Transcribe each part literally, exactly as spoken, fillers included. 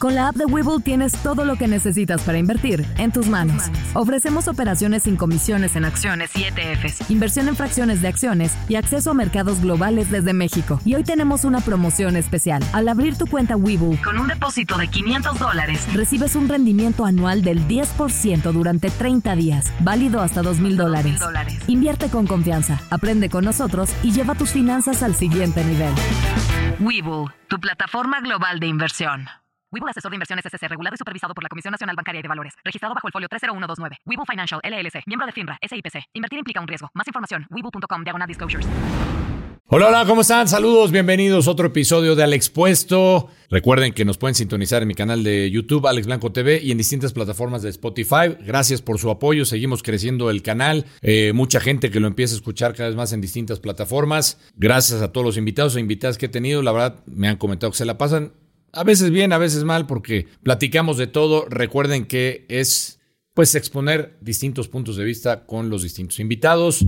Con la app de Webull tienes todo lo que necesitas para invertir en tus manos. Ofrecemos operaciones sin comisiones en acciones y E T Fs, inversión en fracciones de acciones y acceso a mercados globales desde México. Y hoy tenemos una promoción especial. Al abrir tu cuenta Webull con un depósito de quinientos dólares, recibes un rendimiento anual del diez por ciento durante treinta días, válido hasta dos mil dólares. Invierte con confianza, aprende con nosotros y lleva tus finanzas al siguiente nivel. Webull, tu plataforma global de inversión. Webull Asesor de Inversiones S C, regulado y supervisado por la Comisión Nacional Bancaria y de Valores. Registrado bajo el folio tres cero uno dos nueve. Webull Financial, L L C. Miembro de FINRA, S I P C. Invertir implica un riesgo. Más información, webull punto com, diagonal disclosures. Hola, hola, ¿cómo están? Saludos, bienvenidos a otro episodio de Al Expuesto. Recuerden que nos pueden sintonizar en mi canal de YouTube, Alex Blanco T V, y en distintas plataformas de Spotify. Gracias por su apoyo, seguimos creciendo el canal. Eh, mucha gente que lo empieza a escuchar cada vez más en distintas plataformas. Gracias a todos los invitados e invitadas que he tenido. La verdad, me han comentado que se la pasan a veces bien, a veces mal, porque platicamos de todo. Recuerden que es, pues, exponer distintos puntos de vista con los distintos invitados.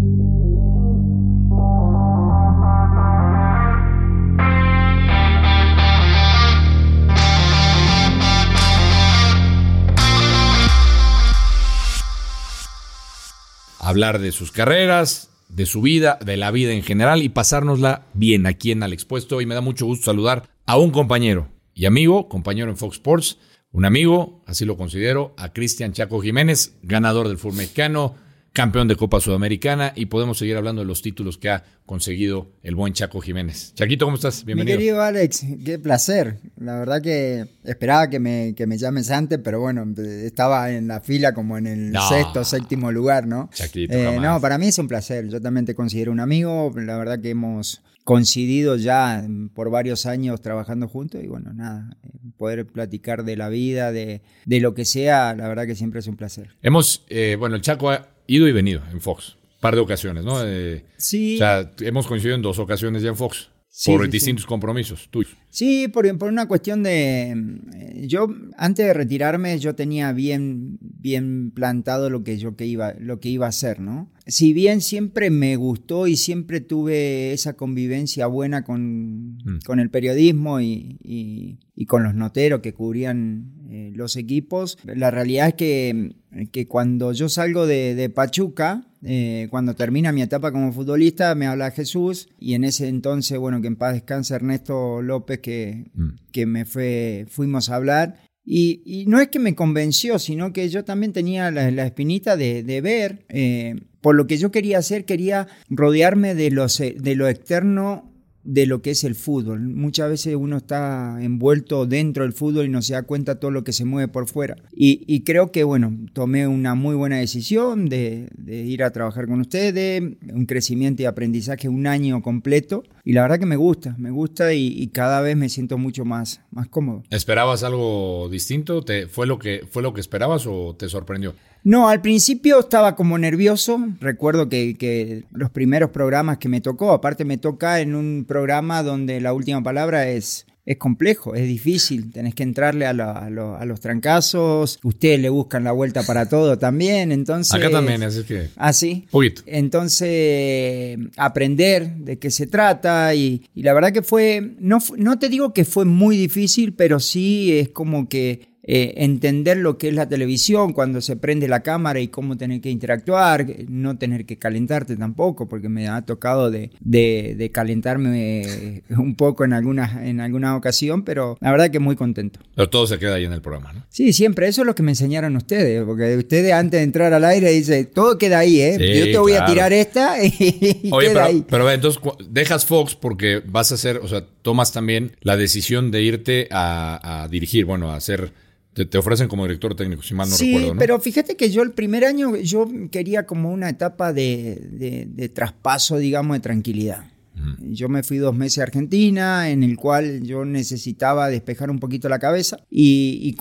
Hablar de sus carreras, de su vida, de la vida en general y pasárnosla bien aquí en Al Expuesto. Y me da mucho gusto saludar a un compañero y amigo, compañero en Fox Sports, un amigo, así lo considero, a Cristian Chaco Jiménez, ganador del fútbol mexicano, campeón de Copa Sudamericana, y podemos seguir hablando de los títulos que ha conseguido el buen Chaco Jiménez. Chaquito, ¿cómo estás? Bienvenido. Mi querido Alex, qué placer. La verdad que esperaba que me, que me llames antes, pero bueno, estaba en la fila como en el no. sexto, séptimo lugar, ¿no? Chaquito, eh, no, para mí es un placer. Yo también te considero un amigo. La verdad que hemos coincidido ya por varios años trabajando juntos y bueno, nada, poder platicar de la vida, de, de lo que sea, la verdad que siempre es un placer. Hemos, eh, bueno, el Chaco ha ido y venido en Fox, un par de ocasiones, ¿no? Eh, sí. O sea, hemos coincidido en dos ocasiones ya en Fox, sí, por sí, distintos sí. compromisos tuyos. Sí, por, por una cuestión de... Yo, antes de retirarme, yo tenía bien, bien plantado lo que yo que iba, lo que iba a hacer, ¿no? Si bien siempre me gustó y siempre tuve esa convivencia buena con, mm. con el periodismo y, y, y con los noteros que cubrían eh, los equipos, la realidad es que, que cuando yo salgo de, de Pachuca, eh, cuando termina mi etapa como futbolista, me habla Jesús y en ese entonces, bueno, que en paz descanse Ernesto López, que, mm. que me fue, fuimos a hablar. Y, y no es que me convenció, sino que yo también tenía la, la espinita de, de ver, eh, por lo que yo quería hacer, quería rodearme de, los, de lo externo de lo que es el fútbol. Muchas veces uno está envuelto dentro del fútbol y no se da cuenta todo lo que se mueve por fuera. Y, y creo que, bueno, tomé una muy buena decisión de, de ir a trabajar con ustedes, un crecimiento y aprendizaje un año completo. Y la verdad que me gusta, me gusta y, y cada vez me siento mucho más, más cómodo. ¿Esperabas algo distinto? ¿Te, fue, lo que, ¿Fue lo que esperabas o te sorprendió? No, al principio estaba como nervioso. Recuerdo que, que los primeros programas que me tocó, aparte me toca en un programa donde la última palabra es, es complejo, es difícil. Tenés que entrarle a, lo, a, lo, a los trancazos. Ustedes le buscan la vuelta para todo también. Entonces, acá también, así que... ¿Ah, sí? Poquito. Entonces, aprender de qué se trata. Y, y la verdad que fue, no, no te digo que fue muy difícil, pero sí es como que... Eh, entender lo que es la televisión cuando se prende la cámara y cómo tener que interactuar, no tener que calentarte tampoco, porque me ha tocado de, de, de calentarme un poco en alguna, en alguna ocasión, pero la verdad que muy contento. Pero todo se queda ahí en el programa, ¿no? Sí, siempre, eso es lo que me enseñaron ustedes, porque ustedes antes de entrar al aire dicen, todo queda ahí, ¿eh? Sí, yo te voy claro. a tirar esta y Oye, queda pero, ahí. Pero entonces dejas Fox porque vas a hacer, o sea, tomas también la decisión de irte a, a dirigir, bueno, a hacer... Te, te ofrecen como director técnico, si mal no sí, recuerdo, ¿no? Pero fíjate que yo el primer año yo quería como una etapa de, de, de traspaso, digamos, de tranquilidad. Uh-huh. Yo me fui dos meses a Argentina, en el cual yo necesitaba despejar un poquito la cabeza. Y, y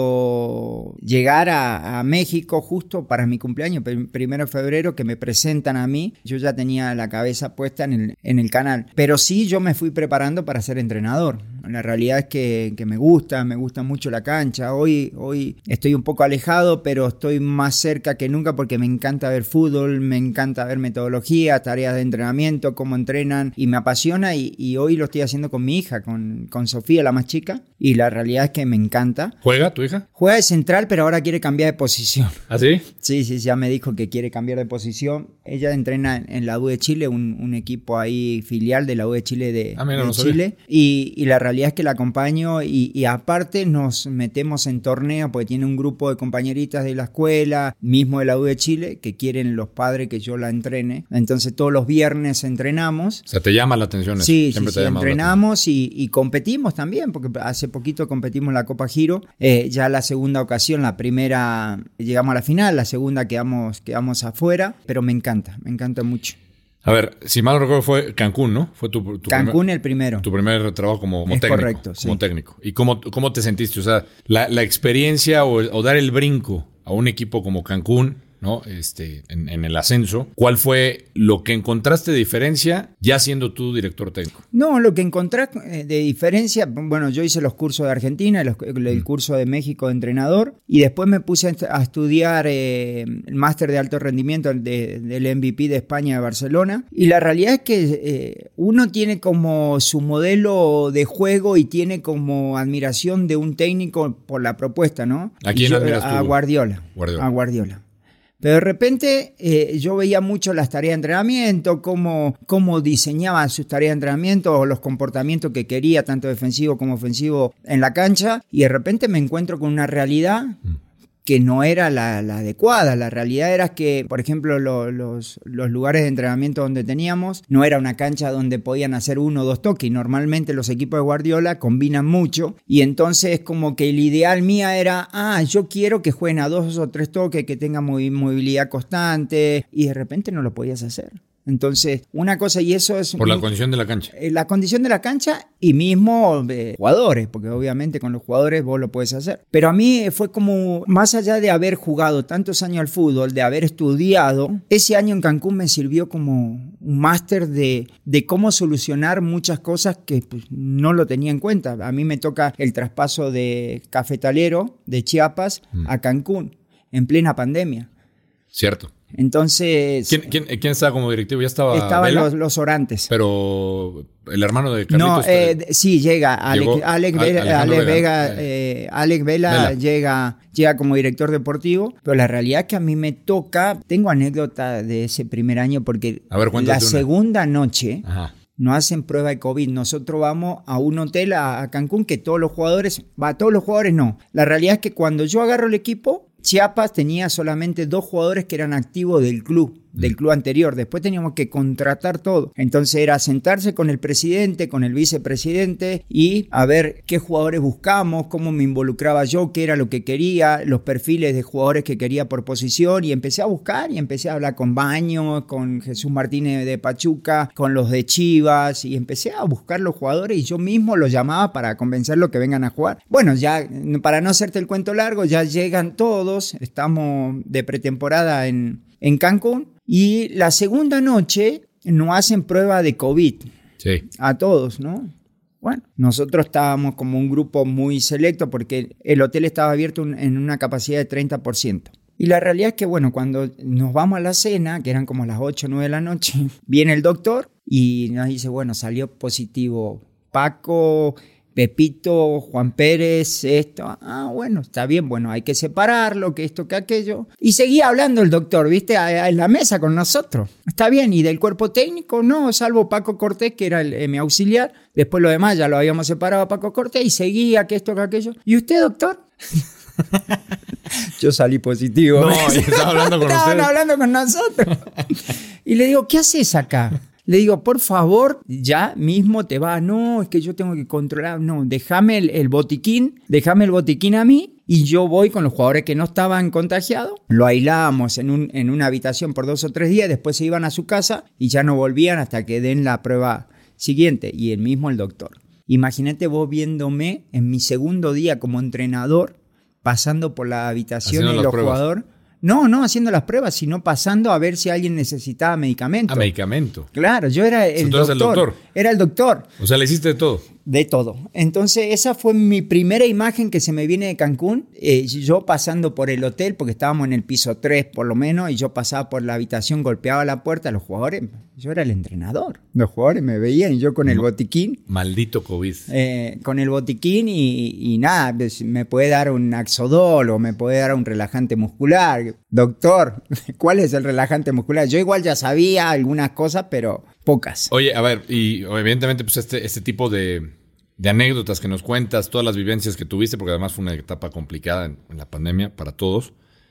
cuando llegara a México, justo para mi cumpleaños, primero de febrero, que me presentan a mí, yo ya tenía la cabeza puesta en el, en el canal. Pero sí, yo me fui preparando para ser entrenador. La realidad es que, que me gusta, me gusta mucho la cancha. Hoy, hoy estoy un poco alejado, pero estoy más cerca que nunca porque me encanta ver fútbol, me encanta ver metodología, tareas de entrenamiento, cómo entrenan y me apasiona y, y hoy lo estoy haciendo con mi hija, con, con Sofía, la más chica, y la realidad es que me encanta. ¿Juega tu hija? Juega de central, pero ahora quiere cambiar de posición. ¿Ah, sí? Sí, sí, ya me dijo que quiere cambiar de posición. Ella entrena en la U de Chile, un, un equipo ahí filial de la U de Chile de, ah, mira, de no Chile. Y, y la realidad es que la acompaño y, y aparte nos metemos en torneos porque tiene un grupo de compañeritas de la escuela, mismo de la U de Chile, que quieren los padres que yo la entrene. Entonces todos los viernes entrenamos. O sea, te llama la atención eso. Sí, Siempre sí, te sí entrenamos y, y competimos también, porque hace poquito competimos en la Copa Giro. Eh, ya la segunda ocasión, la primera llegamos a la final, la segunda quedamos, quedamos afuera, pero me encanta, me encanta mucho. A ver, si mal no recuerdo fue Cancún, ¿no? Fue tu, tu Cancún primer, el primero. Tu primer trabajo como, como es técnico. Correcto, como sí. técnico. ¿Y cómo, cómo te sentiste? O sea, la, la experiencia o, o dar el brinco a un equipo como Cancún, ¿no? Este, en, en el ascenso. ¿Cuál fue lo que encontraste de diferencia ya siendo tú director técnico? No, lo que encontré de diferencia, bueno, yo hice los cursos de Argentina, los, el curso de México de entrenador y después me puse a estudiar eh, el máster de alto rendimiento de, del M V P de España de Barcelona y la realidad es que eh, uno tiene como su modelo de juego y tiene como admiración de un técnico por la propuesta, ¿no? ¿A quién yo, admiras tú? A Guardiola. Guardiola. A Guardiola. Pero de repente eh, yo veía mucho las tareas de entrenamiento, cómo, cómo diseñaba sus tareas de entrenamiento o los comportamientos que quería, tanto defensivo como ofensivo en la cancha, y de repente me encuentro con una realidad que no era la, la adecuada. La realidad era que, por ejemplo, lo, los, los lugares de entrenamiento donde teníamos no era una cancha donde podían hacer uno o dos toques. Y normalmente los equipos de Guardiola combinan mucho y entonces como que el ideal mía era, ah, yo quiero que jueguen a dos o tres toques, que tengan movilidad constante y de repente no lo podías hacer. Entonces, una cosa y eso es... Por la condición de la cancha. La condición de la cancha y mismo eh, jugadores, porque obviamente con los jugadores vos lo puedes hacer. Pero a mí fue como, más allá de haber jugado tantos años al fútbol, de haber estudiado, ese año en Cancún me sirvió como un máster de, de cómo solucionar muchas cosas que pues, no lo tenía en cuenta. A mí me toca el traspaso de Cafetalero, de Chiapas, mm. a Cancún, en plena pandemia. Cierto. Entonces... ¿Quién, quién, ¿Quién estaba como directivo? ¿Ya estaba Estaban Vela? los, los Orantes. Pero el hermano de Carlitos... No, eh, sí, llega. Alex, Alex, Al, Vela, Alex Vega, eh, eh, Alex Vela, Vela. Llega, llega como director deportivo. Pero la realidad es que a mí me toca... Tengo anécdota de ese primer año porque a ver, la segunda una. noche... Ajá. No hacen prueba de COVID. Nosotros vamos a un hotel a, a Cancún que todos los jugadores... Va, todos los jugadores no. La realidad es que cuando yo agarro el equipo... Chiapas tenía solamente dos jugadores que eran activos del club, del club anterior. Después teníamos que contratar todo. Entonces era sentarse con el presidente, con el vicepresidente y a ver qué jugadores buscamos, cómo me involucraba yo, qué era lo que quería, los perfiles de jugadores que quería por posición. Y empecé a buscar y empecé a hablar con Baños, con Jesús Martínez de Pachuca, con los de Chivas y empecé a buscar los jugadores y yo mismo los llamaba para convencerlos que vengan a jugar. Bueno, ya para no hacerte el cuento largo, ya llegan todos. Estamos de pretemporada en, en Cancún y la segunda noche nos hacen prueba de COVID. Sí. A todos, ¿no? Bueno, nosotros estábamos como un grupo muy selecto porque el hotel estaba abierto en una capacidad de treinta por ciento. Y la realidad es que, bueno, cuando nos vamos a la cena, que eran como las ocho o nueve de la noche, viene el doctor y nos dice, bueno, salió positivo Paco... Pepito, Juan Pérez, esto, ah, bueno, está bien, bueno, hay que separarlo, que esto, que aquello. Y seguía hablando el doctor, ¿viste? A, a, en la mesa con nosotros. Está bien, ¿y del cuerpo técnico? No, salvo Paco Cortés, que era el, eh, mi auxiliar. Después lo demás ya lo habíamos separado a Paco Cortés y seguía que esto, que aquello. ¿Y usted, doctor? Yo salí positivo. No, y estaba hablando con Estaban ustedes. hablando con nosotros. Y le digo, ¿qué haces acá? Le digo, por favor, ya mismo te va. No, es que yo tengo que controlar. No, déjame el, el botiquín, déjame el botiquín a mí y yo voy con los jugadores que no estaban contagiados. Lo aislamos en, un, en una habitación por dos o tres días, después se iban a su casa y ya no volvían hasta que den la prueba siguiente. Y el mismo el doctor. Imagínate vos viéndome en mi segundo día como entrenador, pasando por la habitación de los jugadores. No, no haciendo las pruebas, sino pasando a ver si alguien necesitaba medicamento. Ah, medicamento. Claro, yo era el Entonces doctor. el doctor. Era el doctor. O sea, le hiciste de todo. De todo. Entonces esa fue mi primera imagen que se me viene de Cancún. Eh, yo pasando por el hotel, porque estábamos en el piso tres por lo menos, y yo pasaba por la habitación, golpeaba la puerta, los jugadores, yo era el entrenador. Los jugadores me veían y yo con el botiquín. Maldito COVID. Eh, con el botiquín y, y nada, me puede dar un Axodol o me puede dar un relajante muscular. Doctor, ¿cuál es el relajante muscular? Yo igual ya sabía algunas cosas, pero pocas. Oye, a ver, y evidentemente pues este, este tipo de, de anécdotas que nos cuentas, todas las vivencias que tuviste, porque además fue una etapa complicada en, en la pandemia para todos,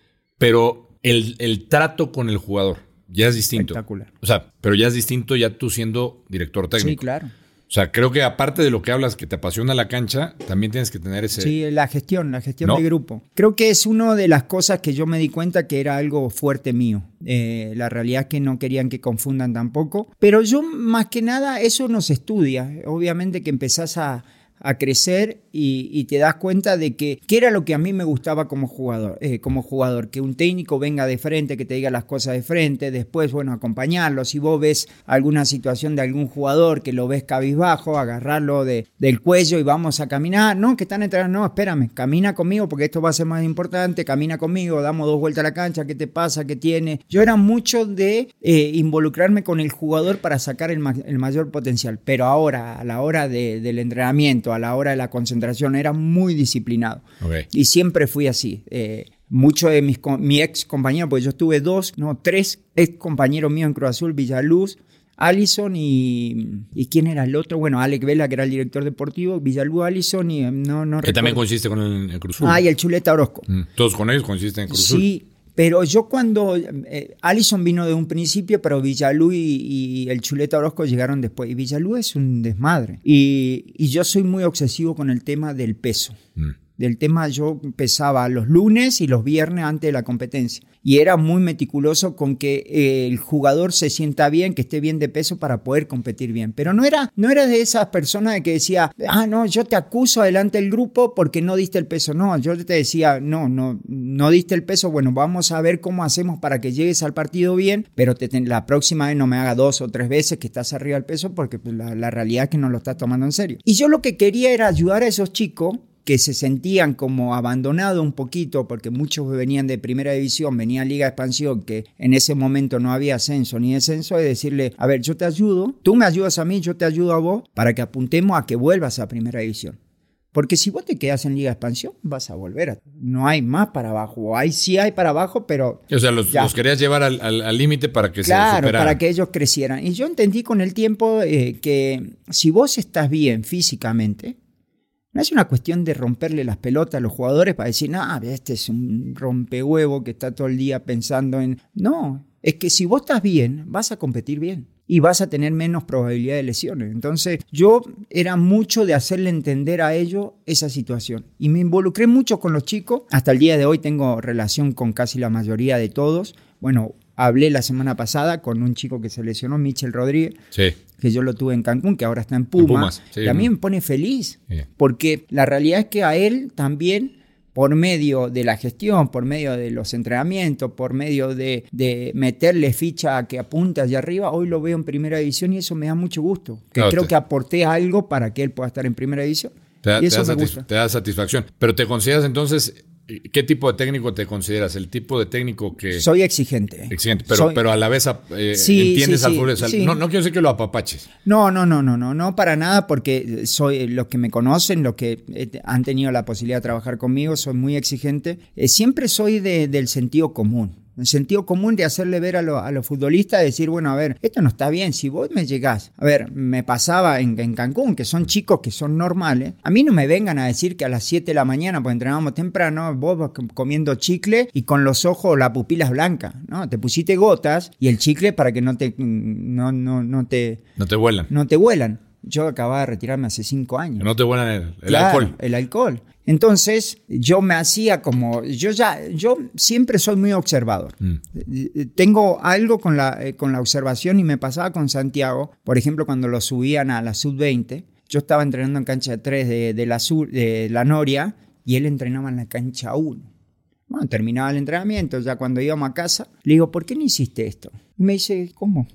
pero el, el trato con el jugador ya es distinto. Espectacular. O sea, pero ya es distinto ya tú siendo director técnico. Sí, claro. O sea, creo que aparte de lo que hablas, que te apasiona la cancha, también tienes que tener ese... Sí, la gestión, la gestión ¿No? de grupo. Creo que es una de las cosas que yo me di cuenta que era algo fuerte mío. Eh, la realidad es que no querían que confundan tampoco. Pero yo, más que nada, eso no se estudia. Obviamente que empezás a... a crecer y, y te das cuenta de que qué era lo que a mí me gustaba como jugador, eh, como jugador, que un técnico venga de frente, que te diga las cosas de frente, después, bueno, acompañarlo. Si vos ves alguna situación de algún jugador que lo ves cabizbajo, agarrarlo de, del cuello y vamos a caminar, no, que están entrenando, no, espérame, camina conmigo porque esto va a ser más importante, camina conmigo, damos dos vueltas a la cancha, ¿qué te pasa? ¿Qué tiene? Yo era mucho de eh, involucrarme con el jugador para sacar el, ma- el mayor potencial, pero ahora, a la hora de, del entrenamiento, a la hora de la concentración, era muy disciplinado. Okay. Y siempre fui así. Eh, Muchos de mis mi ex compañeros, porque yo tuve dos, no, tres ex compañeros míos en Cruz Azul, Villaluz, Allison y... ¿Y quién era el otro? Bueno, Alec Vela, que era el director deportivo, Villaluz, Allison y... no, no que recuerdo. También coincidiste con el, el Cruz Azul. Ah, y el Chuleta Orozco. Mm. Todos con ellos coincidiste en Cruz Azul. Sí. Pero yo cuando... Eh, Allison vino de un principio, pero Villalú y, y el Chuleta Orozco llegaron después. Y Villalú es un desmadre. Y, y yo soy muy obsesivo con el tema del peso. Mm. Del tema, yo pesaba los lunes y los viernes antes de la competencia. Y era muy meticuloso con que eh, el jugador se sienta bien, que esté bien de peso para poder competir bien. Pero no era, no era de esas personas que decía, ah, no, yo te acuso delante del grupo porque no diste el peso. No, yo te decía, no, no, no diste el peso. Bueno, vamos a ver cómo hacemos para que llegues al partido bien, pero te, la próxima vez no me haga dos o tres veces que estás arriba del peso porque pues, la, la realidad es que no lo estás tomando en serio. Y yo lo que quería era ayudar a esos chicos que se sentían como abandonados un poquito, porque muchos venían de primera división, venían Liga de Expansión, que en ese momento no había ascenso ni descenso, y decirle, a ver, yo te ayudo, tú me ayudas a mí, yo te ayudo a vos, para que apuntemos a que vuelvas a primera división. Porque si vos te quedas en Liga de Expansión, vas a volver. A, no hay más para abajo. O hay, sí hay para abajo, pero... O sea, los, los querías llevar al límite para que claro, se superaran. Claro, para que ellos crecieran. Y yo entendí con el tiempo eh, que si vos estás bien físicamente, no es una cuestión de romperle las pelotas a los jugadores para decir, no, este es un rompehuevo que está todo el día pensando en... No, es que si vos estás bien, vas a competir bien y vas a tener menos probabilidad de lesiones. Entonces, yo era mucho de hacerle entender a ellos esa situación. Y me involucré mucho con los chicos. Hasta el día de hoy tengo relación con casi la mayoría de todos. Bueno, hablé la semana pasada con un chico que se lesionó, Michel Rodríguez, sí. que yo lo tuve en Cancún, que ahora está en Pumas. En Pumas sí, y a mí me pone feliz, sí. porque la realidad es que a él también, por medio de la gestión, por medio de los entrenamientos, por medio de, de meterle ficha a que apunte hacia arriba, hoy lo veo en primera división y eso me da mucho gusto. Que claro, creo te... que aporté algo para que él pueda estar en primera división. Te da, y eso te da me gusta. Te da satisfacción. Pero ¿te consideras entonces... ¿Qué tipo de técnico te consideras? ¿El tipo de técnico que...? Soy exigente. Exigente, pero, Soy... pero a la vez eh, sí, entiendes sí, al sí, fútbol. sí. No, no quiero decir que lo apapaches. No, no, no, no, no, no para nada, porque soy los que me conocen, los que han tenido la posibilidad de trabajar conmigo, soy muy exigente. Eh, siempre soy de, del sentido común. El sentido común de hacerle ver a, lo, a los futbolistas, decir, bueno, a ver, esto no está bien, si vos me llegás. A ver, me pasaba en, en Cancún, que son chicos que son normales. A mí no me vengan a decir que a las siete de la mañana, pues entrenábamos temprano, vos vas comiendo chicle y con los ojos, las pupilas blancas, ¿no? Te pusiste gotas y el chicle para que no te... No, no, no te, no te vuelan. No te vuelan. Yo acababa de retirarme hace cinco años. No te vuelan el, el claro, alcohol. el alcohol. Entonces, yo me hacía como... Yo ya yo siempre soy muy observador. Mm. Tengo algo con la, eh, con la observación y me pasaba con Santiago. Por ejemplo, cuando lo subían a la sub veinte, yo estaba entrenando en cancha tres de, de, la, sur, de la Noria y él entrenaba en la cancha uno. Bueno, terminaba el entrenamiento, ya cuando íbamos a casa, le digo, ¿por qué no hiciste esto? Y me dice, ¿cómo?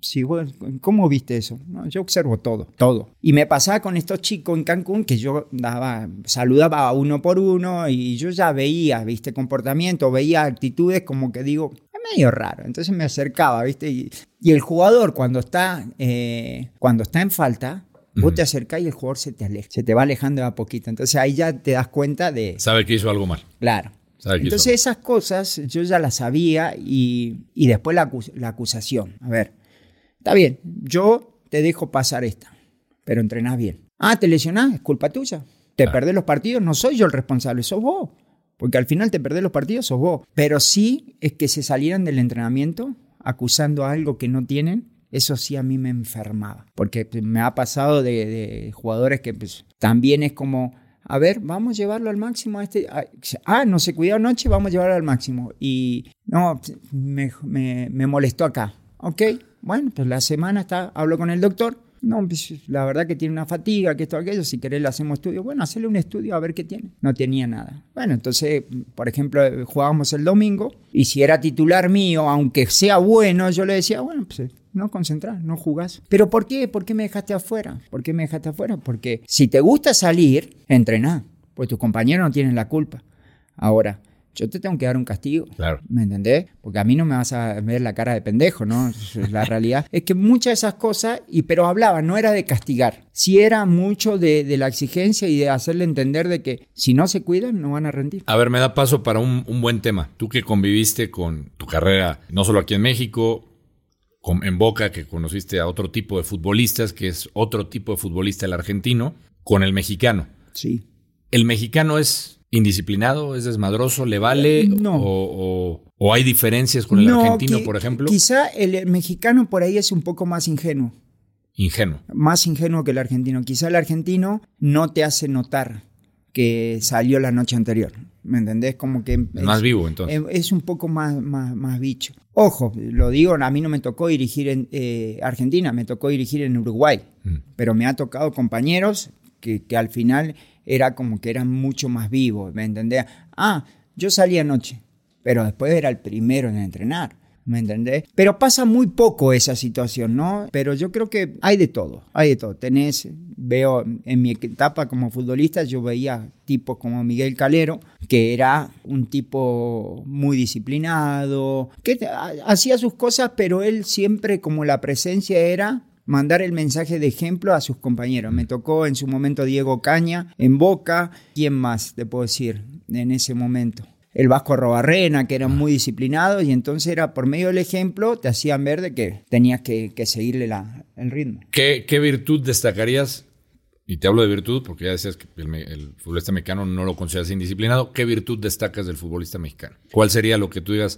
sí, bueno, ¿cómo viste eso? No, yo observo todo, todo. Y me pasaba con estos chicos en Cancún que yo daba, saludaba uno por uno y yo ya veía, viste, comportamiento, veía actitudes como que digo, es medio raro. Entonces me acercaba, viste, y, y el jugador cuando está, eh, cuando está en falta, vos te acercás y el jugador se te aleja, se te va alejando de a poquito. Entonces ahí ya te das cuenta de... Sabe que hizo algo mal. Claro. Entonces esas cosas yo ya las sabía y, y después la, la acusación. A ver, está bien, yo te dejo pasar esta, pero entrenás bien. Ah, ¿te lesionás? Es culpa tuya. Te ah. perdés los partidos, no soy yo el responsable, sos vos. Porque al final te perdés los partidos, sos vos. Pero sí es que se salieran del entrenamiento acusando algo que no tienen. Eso sí a mí me enfermaba, porque me ha pasado de, de jugadores que pues, también es como, a ver, vamos a llevarlo al máximo a este, ah, no se cuidó anoche, vamos a llevarlo al máximo, y no, me, me, me molestó acá, ok, bueno, pues la semana está, hablo con el doctor, no, pues la verdad que tiene una fatiga, que esto, aquello, si querés le hacemos estudio, bueno, hacerle un estudio a ver qué tiene, no tenía nada. Bueno, entonces, por ejemplo, jugábamos el domingo, y si era titular mío, aunque sea bueno, yo le decía, bueno, pues no concentrás, no jugás. ¿Pero por qué? ¿Por qué me dejaste afuera? ¿Por qué me dejaste afuera? Porque si te gusta salir, entrená, pues tus compañeros no tienen la culpa. Ahora, yo te tengo que dar un castigo, claro. ¿Me entendés? Porque a mí no me vas a ver la cara de pendejo, ¿no? La realidad es que muchas de esas cosas, y pero hablaba, no era de castigar, sí era mucho de, de la exigencia y de hacerle entender de que si no se cuidan, no van a rendir. A ver, me da paso para un, un buen tema. Tú que conviviste con tu carrera, no solo aquí en México, con, en Boca, que conociste a otro tipo de futbolistas, que es otro tipo de futbolista el argentino, con el mexicano. Sí. ¿El mexicano es indisciplinado, es desmadroso, le vale? No. O, o, ¿O hay diferencias con el no, argentino, qui- por ejemplo? Quizá el, el mexicano por ahí es un poco más ingenuo. Ingenuo. Más ingenuo que el argentino. Quizá el argentino no te hace notar que salió la noche anterior. ¿Me entendés? Como que es más vivo, entonces. Es un poco más, más, más bicho. Ojo, lo digo, a mí no me tocó dirigir en eh, Argentina, me tocó dirigir en Uruguay. Mm. Pero me ha tocado compañeros que, que al final era como que eran mucho más vivos, ¿me entendés? Ah, yo salí anoche, pero después era el primero en entrenar, ¿me entendés? Pero pasa muy poco esa situación, ¿no? Pero yo creo que hay de todo, hay de todo. Tenés, veo en mi etapa como futbolista, yo veía tipos como Miguel Calero, que era un tipo muy disciplinado, que hacía sus cosas, pero él siempre como la presencia era mandar el mensaje de ejemplo a sus compañeros. Me tocó en su momento Diego Caña en Boca. ¿Quién más te puedo decir en ese momento? El Vasco Arrobarrena, que eran muy disciplinados, y entonces era por medio del ejemplo, te hacían ver de que tenías que, que seguirle la, el ritmo. ¿Qué, ¿Qué virtud destacarías? Y te hablo de virtud porque ya decías que el, el futbolista mexicano no lo consideras indisciplinado. ¿Qué virtud destacas del futbolista mexicano? ¿Cuál sería lo que tú digas?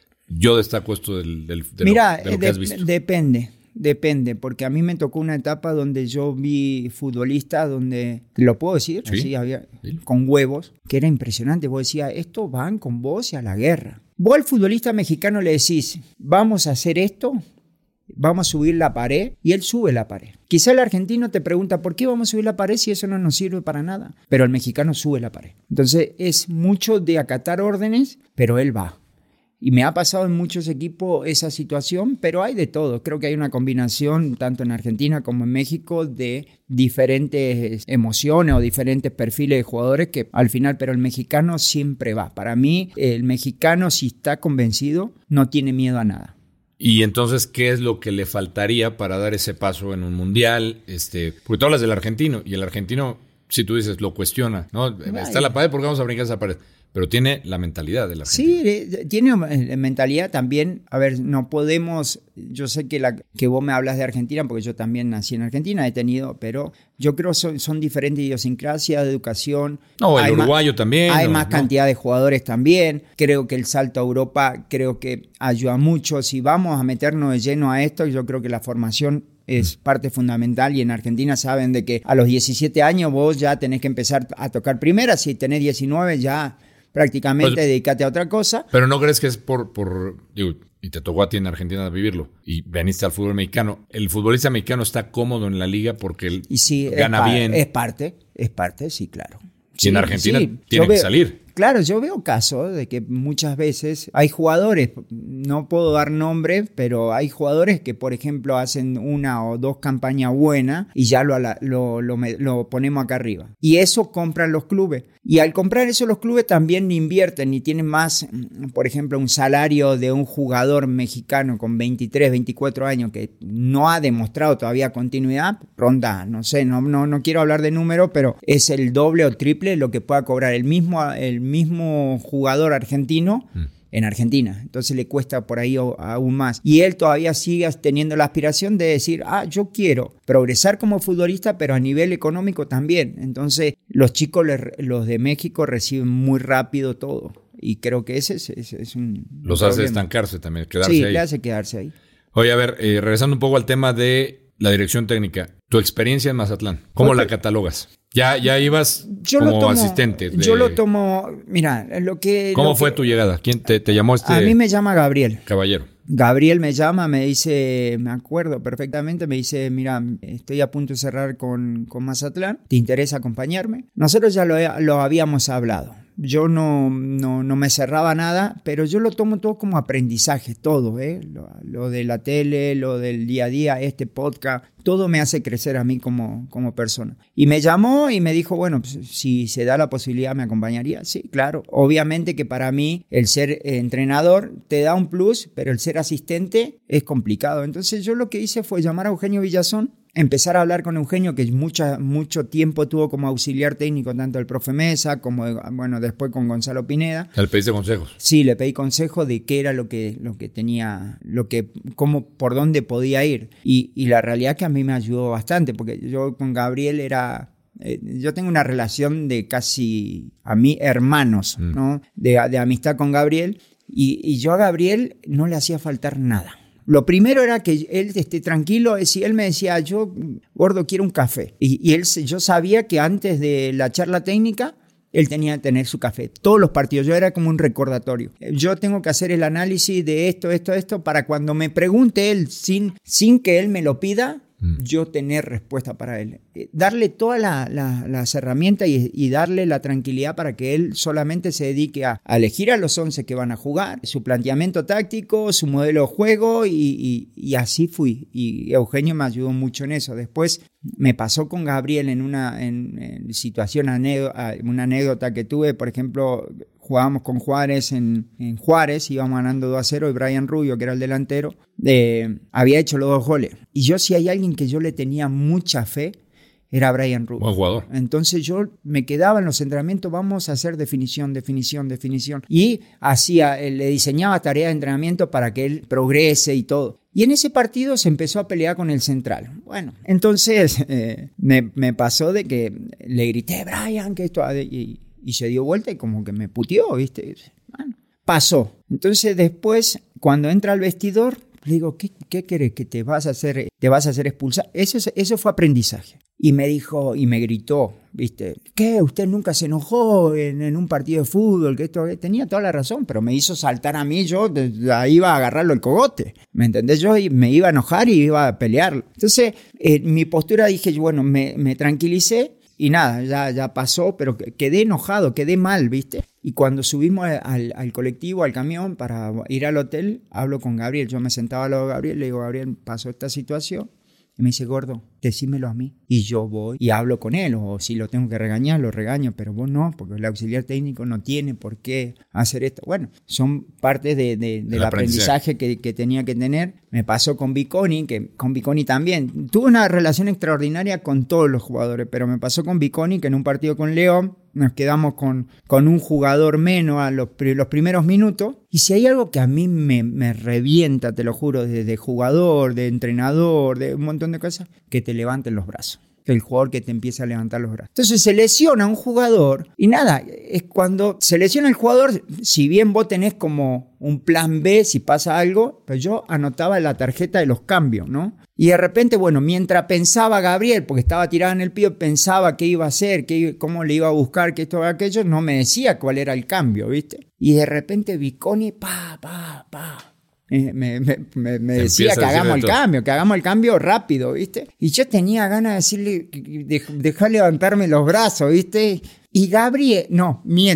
Yo destaco esto del, del, de Mira, lo, de lo que de, has visto. Depende. Depende, porque a mí me tocó una etapa donde yo vi futbolistas donde, ¿lo puedo decir? Sí, Así, había, sí. Con huevos, que era impresionante. Vos decías, estos van con vos y a la guerra. Vos al futbolista mexicano le decís, vamos a hacer esto, vamos a subir la pared, y él sube la pared. Quizá el argentino te pregunta, ¿por qué vamos a subir la pared si eso no nos sirve para nada? Pero el mexicano sube la pared. Entonces es mucho de acatar órdenes, pero él va. Y me ha pasado en muchos equipos esa situación, pero hay de todo. Creo que hay una combinación, tanto en Argentina como en México, de diferentes emociones o diferentes perfiles de jugadores que al final, pero el mexicano siempre va. Para mí, el mexicano, si está convencido, no tiene miedo a nada. Y entonces, ¿qué es lo que le faltaría para dar ese paso en un mundial? Este, porque tú hablas del argentino, y el argentino, si tú dices, lo cuestiona, ¿no? Ay. Está la pared, ¿por qué vamos a brincar esa pared? Pero tiene la mentalidad de la gente. Sí, tiene mentalidad también. A ver, no podemos... Yo sé que, la, que vos me hablas de Argentina, porque yo también nací en Argentina, he tenido, pero yo creo que son, son diferentes idiosincrasias de educación. No, el hay uruguayo más, también. Hay no, más no. cantidad de jugadores también. Creo que el salto a Europa, creo que ayuda mucho. Si vamos a meternos de lleno a esto, yo creo que la formación es parte fundamental, y en Argentina saben de que a los diecisiete años vos ya tenés que empezar a tocar primera. Si tenés diecinueve ya... prácticamente pues, dedícate a otra cosa. Pero ¿no crees que es por, por digo, y te tocó a ti en Argentina vivirlo, y veniste al fútbol mexicano? El futbolista mexicano está cómodo en la liga porque él y sí, gana es pa- bien. Es parte, es parte, sí, claro. Y sí, en Argentina sí. tiene Yo que veo, salir. claro, yo veo casos de que muchas veces hay jugadores, no puedo dar nombres, pero hay jugadores que, por ejemplo, hacen una o dos campañas buenas y ya lo, lo, lo, lo ponemos acá arriba. Y eso compran los clubes. Y al comprar eso los clubes también invierten y tienen más, por ejemplo, un salario de un jugador mexicano con veintitrés, veinticuatro años que no ha demostrado todavía continuidad, ronda, no sé, no, no, no quiero hablar de número, pero es el doble o triple lo que pueda cobrar el mismo, el mismo jugador argentino mm. en Argentina. Entonces le cuesta por ahí aún más. Y él todavía sigue teniendo la aspiración de decir, ah, yo quiero progresar como futbolista, pero a nivel económico también. Entonces los chicos, los de México, reciben muy rápido todo. Y creo que ese es, es, es un Los problema. hace estancarse también, quedarse sí, ahí. Sí, le hace quedarse ahí. Oye, a ver, eh, regresando un poco al tema de la dirección técnica. Tu experiencia en Mazatlán, ¿cómo Porque, la catalogas? Ya, ya ibas yo como tomo, asistente. De... Yo lo tomo, mira, lo que... ¿Cómo lo fue que, tu llegada? ¿Quién te, te llamó este A mí me llama Gabriel. Caballero. Gabriel me llama, me dice, me acuerdo perfectamente, me dice, mira, estoy a punto de cerrar con, con Mazatlán, ¿te interesa acompañarme? Nosotros ya lo, lo habíamos hablado. Yo no, no, no me cerraba nada, pero yo lo tomo todo como aprendizaje, todo, ¿eh? Lo, lo de la tele, lo del día a día, este podcast, todo me hace crecer a mí como, como persona. Y me llamó y me dijo, bueno, pues, si se da la posibilidad, ¿me acompañaría? Sí, claro. Obviamente que para mí el ser entrenador te da un plus, pero el ser asistente es complicado. Entonces yo lo que hice fue llamar a Eugenio Villazón, empezar a hablar con Eugenio, que mucha, mucho tiempo tuvo como auxiliar técnico tanto el profe Mesa como, bueno, después con Gonzalo Pineda. ¿Le pediste consejos? Sí, le pedí consejos de qué era lo que, lo que tenía, lo que, cómo, por dónde podía ir. Y, y la realidad es que a mí me ayudó bastante, porque yo con Gabriel era... Eh, yo tengo una relación de casi, a mí, hermanos, mm. ¿no? De, de amistad con Gabriel. Y, y yo a Gabriel no le hacía faltar nada. Lo primero era que él esté tranquilo. Si él me decía, yo, gordo, quiero un café. Y, y él, yo sabía que antes de la charla técnica, él tenía que tener su café. Todos los partidos. Yo era como un recordatorio. Yo tengo que hacer el análisis de esto, esto, esto, para cuando me pregunte él, sin, sin que él me lo pida, yo tener respuesta para él. Darle todas la, la, las herramientas y, y darle la tranquilidad para que él solamente se dedique a, a elegir a los once que van a jugar, su planteamiento táctico, su modelo de juego y, y, y así fui. Y Eugenio me ayudó mucho en eso. Después me pasó con Gabriel en una en, en situación, anécdota, una anécdota que tuve, por ejemplo... Jugábamos con Juárez en, en Juárez, íbamos ganando dos a cero y Brian Rubio, que era el delantero, eh, había hecho los dos goles. Y yo, si hay alguien que yo le tenía mucha fe, era Brian Rubio. Buen jugador. Entonces yo me quedaba en los entrenamientos, vamos a hacer definición, definición, definición. Y hacía, le diseñaba tareas de entrenamiento para que él progrese y todo. Y en ese partido se empezó a pelear con el central. Bueno, entonces eh, me, me pasó de que le grité, Brian, que esto... Y, Y se dio vuelta y como que me puteó, ¿viste? Bueno, pasó. Entonces después, cuando entra al vestidor, le digo, ¿qué, qué querés? ¿Que te vas a hacer, te vas a hacer expulsar? Eso, eso fue aprendizaje. Y me dijo, y me gritó, ¿viste? ¿Qué? ¿Usted nunca se enojó en, en un partido de fútbol? Que esto tenía toda la razón, pero me hizo saltar a mí, yo iba a agarrarlo el cogote. ¿Me entendés? Yo me iba a enojar y iba a pelearlo. Entonces, en mi postura dije, bueno, me, me tranquilicé. Y nada, ya, ya pasó, pero quedé enojado, quedé mal, ¿viste? Y cuando subimos al, al colectivo, al camión, para ir al hotel, hablo con Gabriel. Yo me sentaba al lado de Gabriel, le digo, Gabriel, pasó esta situación. Y me dice, gordo, decímelo a mí. Y yo voy y hablo con él, o si lo tengo que regañar, lo regaño, pero vos no, porque el auxiliar técnico no tiene por qué hacer esto. Bueno, son partes de, de, del aprendizaje, aprendizaje que, que tenía que tener. Me pasó con Viconi, que con Viconi también. Tuve una relación extraordinaria con todos los jugadores, pero me pasó con Viconi, que en un partido con León nos quedamos con, con un jugador menos a los, los primeros minutos. Y si hay algo que a mí me, me revienta, te lo juro, de, de jugador, de entrenador, de un montón de cosas, que te levanten los brazos. Que el jugador que te empieza a levantar los brazos. Entonces se lesiona un jugador y nada, es cuando se lesiona el jugador, si bien vos tenés como un plan B si pasa algo, pero yo anotaba la tarjeta de los cambios, ¿no? Y de repente, bueno, mientras pensaba Gabriel, porque estaba tirado en el pie, pensaba qué iba a hacer, qué, cómo le iba a buscar, que esto o aquello, no me decía cuál era el cambio, ¿viste? Y de repente Viconi, pa, pa, pa. Me, me, me, me decía que hagamos el todo. cambio, que hagamos el cambio rápido, ¿viste? Y yo tenía ganas de decirle, de, dejar levantarme los brazos, ¿viste? Y Gabriel, no, miento.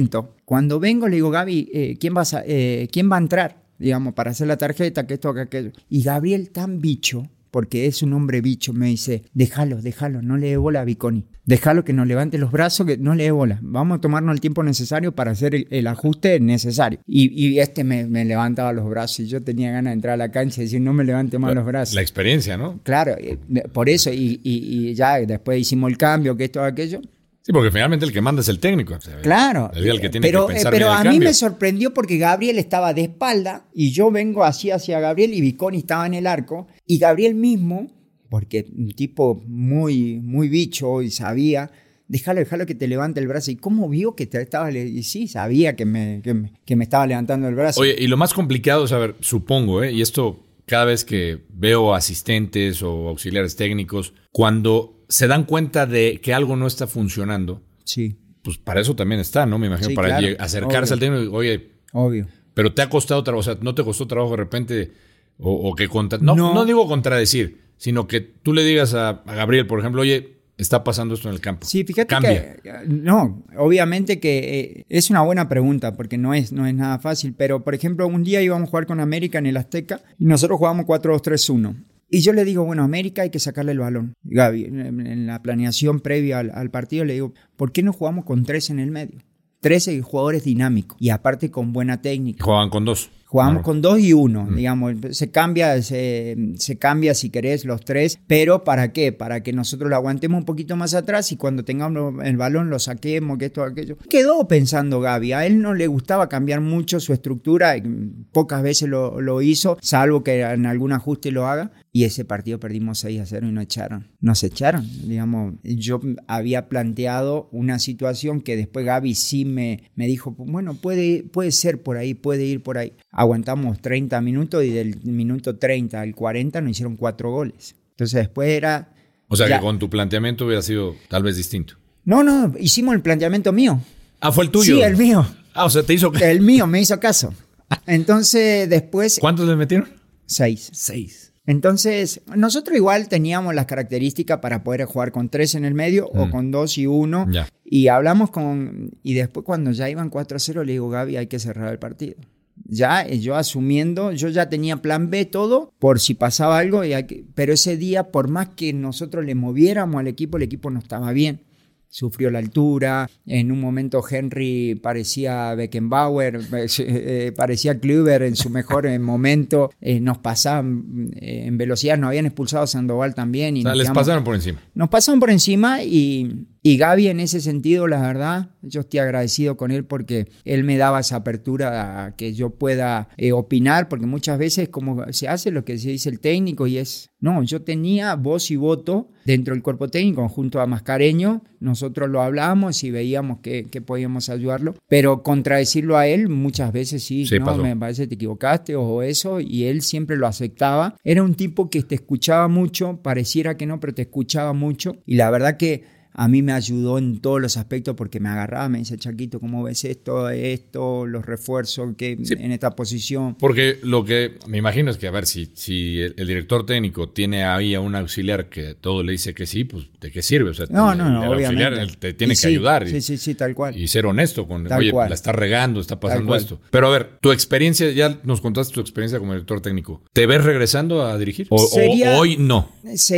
Cuando vengo le digo, Gaby, eh, ¿quién, vas a, eh, ¿quién va a entrar? Digamos, para hacer la tarjeta, que esto, que aquello. Y Gabriel, tan bicho, porque es un hombre bicho, me dice, déjalo, déjalo, no le dé bola a Viconi. Déjalo que nos levante los brazos, que no le dé bola. Vamos a tomarnos el tiempo necesario para hacer el, el ajuste necesario. Y, y este me, me levantaba los brazos y yo tenía ganas de entrar a la cancha y decir, no me levante más Pero, los brazos. La experiencia, ¿no? Claro, por eso, y, y, y ya después hicimos el cambio, que esto, aquello. Sí, porque finalmente el que manda es el técnico. O sea, Claro, el, el que tiene pero, que pensar pero bien a el mí cambio. me sorprendió porque Gabriel estaba de espalda y yo vengo así hacia Gabriel y Viconi estaba en el arco y Gabriel mismo, porque un tipo muy, muy bicho y sabía, déjalo, déjalo que te levante el brazo. ¿Y cómo vio que te estaba? Y sí, sabía que me, que me, que me estaba levantando el brazo. Oye, y lo más complicado es, a ver, supongo, ¿eh? Y esto cada vez que veo asistentes o auxiliares técnicos, cuando se dan cuenta de que algo no está funcionando, sí. Pues para eso también está, ¿no? Me imagino, Sí, para claro, acercarse obvio. al técnico y, oye, obvio. Pero te ha costado trabajo, o sea, no te costó trabajo de repente, o, o que contra, no, no. no digo contradecir, sino que tú le digas a, a Gabriel, por ejemplo, oye, está pasando esto en el campo. Sí, fíjate Cambia. que no, obviamente que eh, es una buena pregunta porque no es, no es nada fácil, pero por ejemplo, un día íbamos a jugar con América en el Azteca y nosotros jugábamos cuatro dos tres uno. Y yo le digo, bueno, América hay que sacarle el balón. Gaby, en la planeación previa al, al partido le digo, ¿por qué no jugamos con tres en el medio? trece jugadores dinámicos y aparte con buena técnica. Jugaban con dos. Jugamos claro. con dos y uno, mm. digamos, se cambia, se, se cambia si querés los tres, pero ¿para qué? Para que nosotros lo aguantemos un poquito más atrás y cuando tengamos el balón lo saquemos, que esto, aquello. Quedó pensando Gaby, a él no le gustaba cambiar mucho su estructura, pocas veces lo, lo hizo, salvo que en algún ajuste lo haga, y ese partido perdimos seis a cero y nos echaron. Nos echaron, digamos, yo había planteado una situación que después Gaby sí me, me dijo, bueno, puede, puede ser por ahí, puede ir por ahí. Aguantamos treinta minutos y del minuto treinta al cuarenta nos hicieron cuatro goles. Entonces después era... O sea ya. que con tu planteamiento hubiera sido tal vez distinto. No, no, hicimos el planteamiento mío. Ah, ¿fue el tuyo? Sí, el mío. Ah, o sea, te hizo... El mío, me hizo caso. Entonces después... ¿Cuántos le metieron? Seis. Seis. Entonces, nosotros igual teníamos las características para poder jugar con tres en el medio mm. o con dos y uno. Ya. Y hablamos con... Y después cuando ya iban cuatro a cero le digo, Gaby, hay que cerrar el partido. Ya, yo asumiendo, yo ya tenía plan B todo, por si pasaba algo, y hay que, pero ese día, por más que nosotros le moviéramos al equipo, el equipo no estaba bien. Sufrió la altura, en un momento Henry parecía Beckenbauer, eh, parecía Kluber en su mejor momento, eh, nos pasaban eh, en velocidad, nos habían expulsado a Sandoval también. Y o sea, les quedamos, pasaron por encima. Nos pasaron por encima y, y Gaby en ese sentido, la verdad, yo estoy agradecido con él porque él me daba esa apertura a que yo pueda eh, opinar, porque muchas veces como se hace lo que se dice el técnico y es, no, yo tenía voz y voto dentro del cuerpo técnico junto a Mascareño, nosotros lo hablábamos y veíamos que, que podíamos ayudarlo, pero contradecirlo a él muchas veces sí, sí no, pasó. Me parece que te equivocaste o eso, y él siempre lo aceptaba. Era un tipo que te escuchaba mucho, pareciera que no, pero te escuchaba mucho, y la verdad que a mí me ayudó en todos los aspectos porque me agarraba, me dice, Chaquito, ¿cómo ves esto, esto, los refuerzos que sí, en esta posición? Porque lo que me imagino es que, a ver, si, si el, el director técnico tiene ahí a un auxiliar que todo le dice que sí, pues ¿de qué sirve? O sea, no, el, no, no, el obviamente. auxiliar te tiene y que sí, ayudar. Sí, y, sí, sí, tal cual. Y ser honesto con, tal oye, cual. la está regando, está pasando esto. Pero a ver, tu experiencia, ya nos contaste tu experiencia como director técnico. ¿Te ves regresando a dirigir? ¿O, Sería, o hoy no?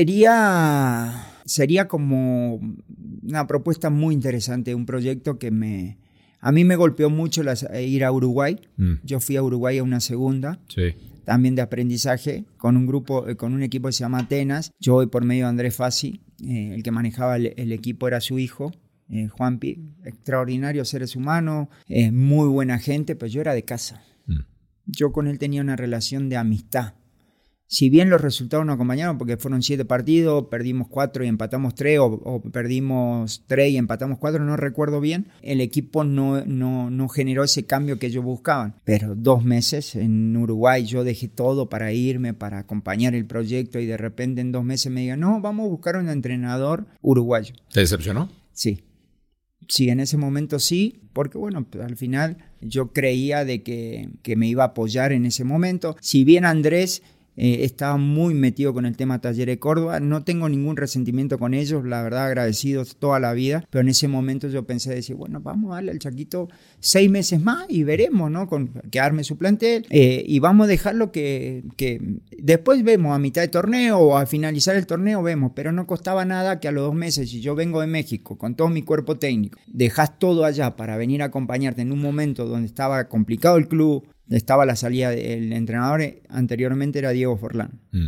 Sería... Sería como una propuesta muy interesante, un proyecto que me... A mí me golpeó mucho las, ir a Uruguay. Mm. Yo fui a Uruguay a una segunda, sí. también de aprendizaje, con un grupo, con un equipo que se llama Atenas. Yo voy por medio de Andrés Fassi, eh, el que manejaba el, el equipo era su hijo, eh, Juanpi, extraordinario seres humanos, eh, muy buena gente, pero yo era de casa. Mm. Yo con él tenía una relación de amistad. Si bien los resultados no acompañaron porque fueron siete partidos, perdimos cuatro y empatamos tres, o, o perdimos tres y empatamos cuatro, no recuerdo bien, el equipo no, no, no generó ese cambio que ellos buscaban. Pero dos meses en Uruguay yo dejé todo para irme, para acompañar el proyecto, y de repente en dos meses me digan, no, vamos a buscar un entrenador uruguayo. ¿Te decepcionó? Sí. Sí, en ese momento sí, porque bueno, al final yo creía de que, que me iba a apoyar en ese momento. Si bien Andrés... Eh, estaba muy metido con el tema Talleres Córdoba. No tengo ningún resentimiento con ellos, la verdad agradecidos toda la vida, pero en ese momento yo pensé decir, bueno, vamos a darle al Chaquito seis meses más y veremos, ¿no? Con, que arme su plantel eh, y vamos a dejarlo que, que después vemos a mitad de torneo o a finalizar el torneo vemos, pero no costaba nada que a los dos meses, si yo vengo de México con todo mi cuerpo técnico, dejas todo allá para venir a acompañarte en un momento donde estaba complicado el club, estaba la salida del entrenador, anteriormente era Diego Forlán. Mm.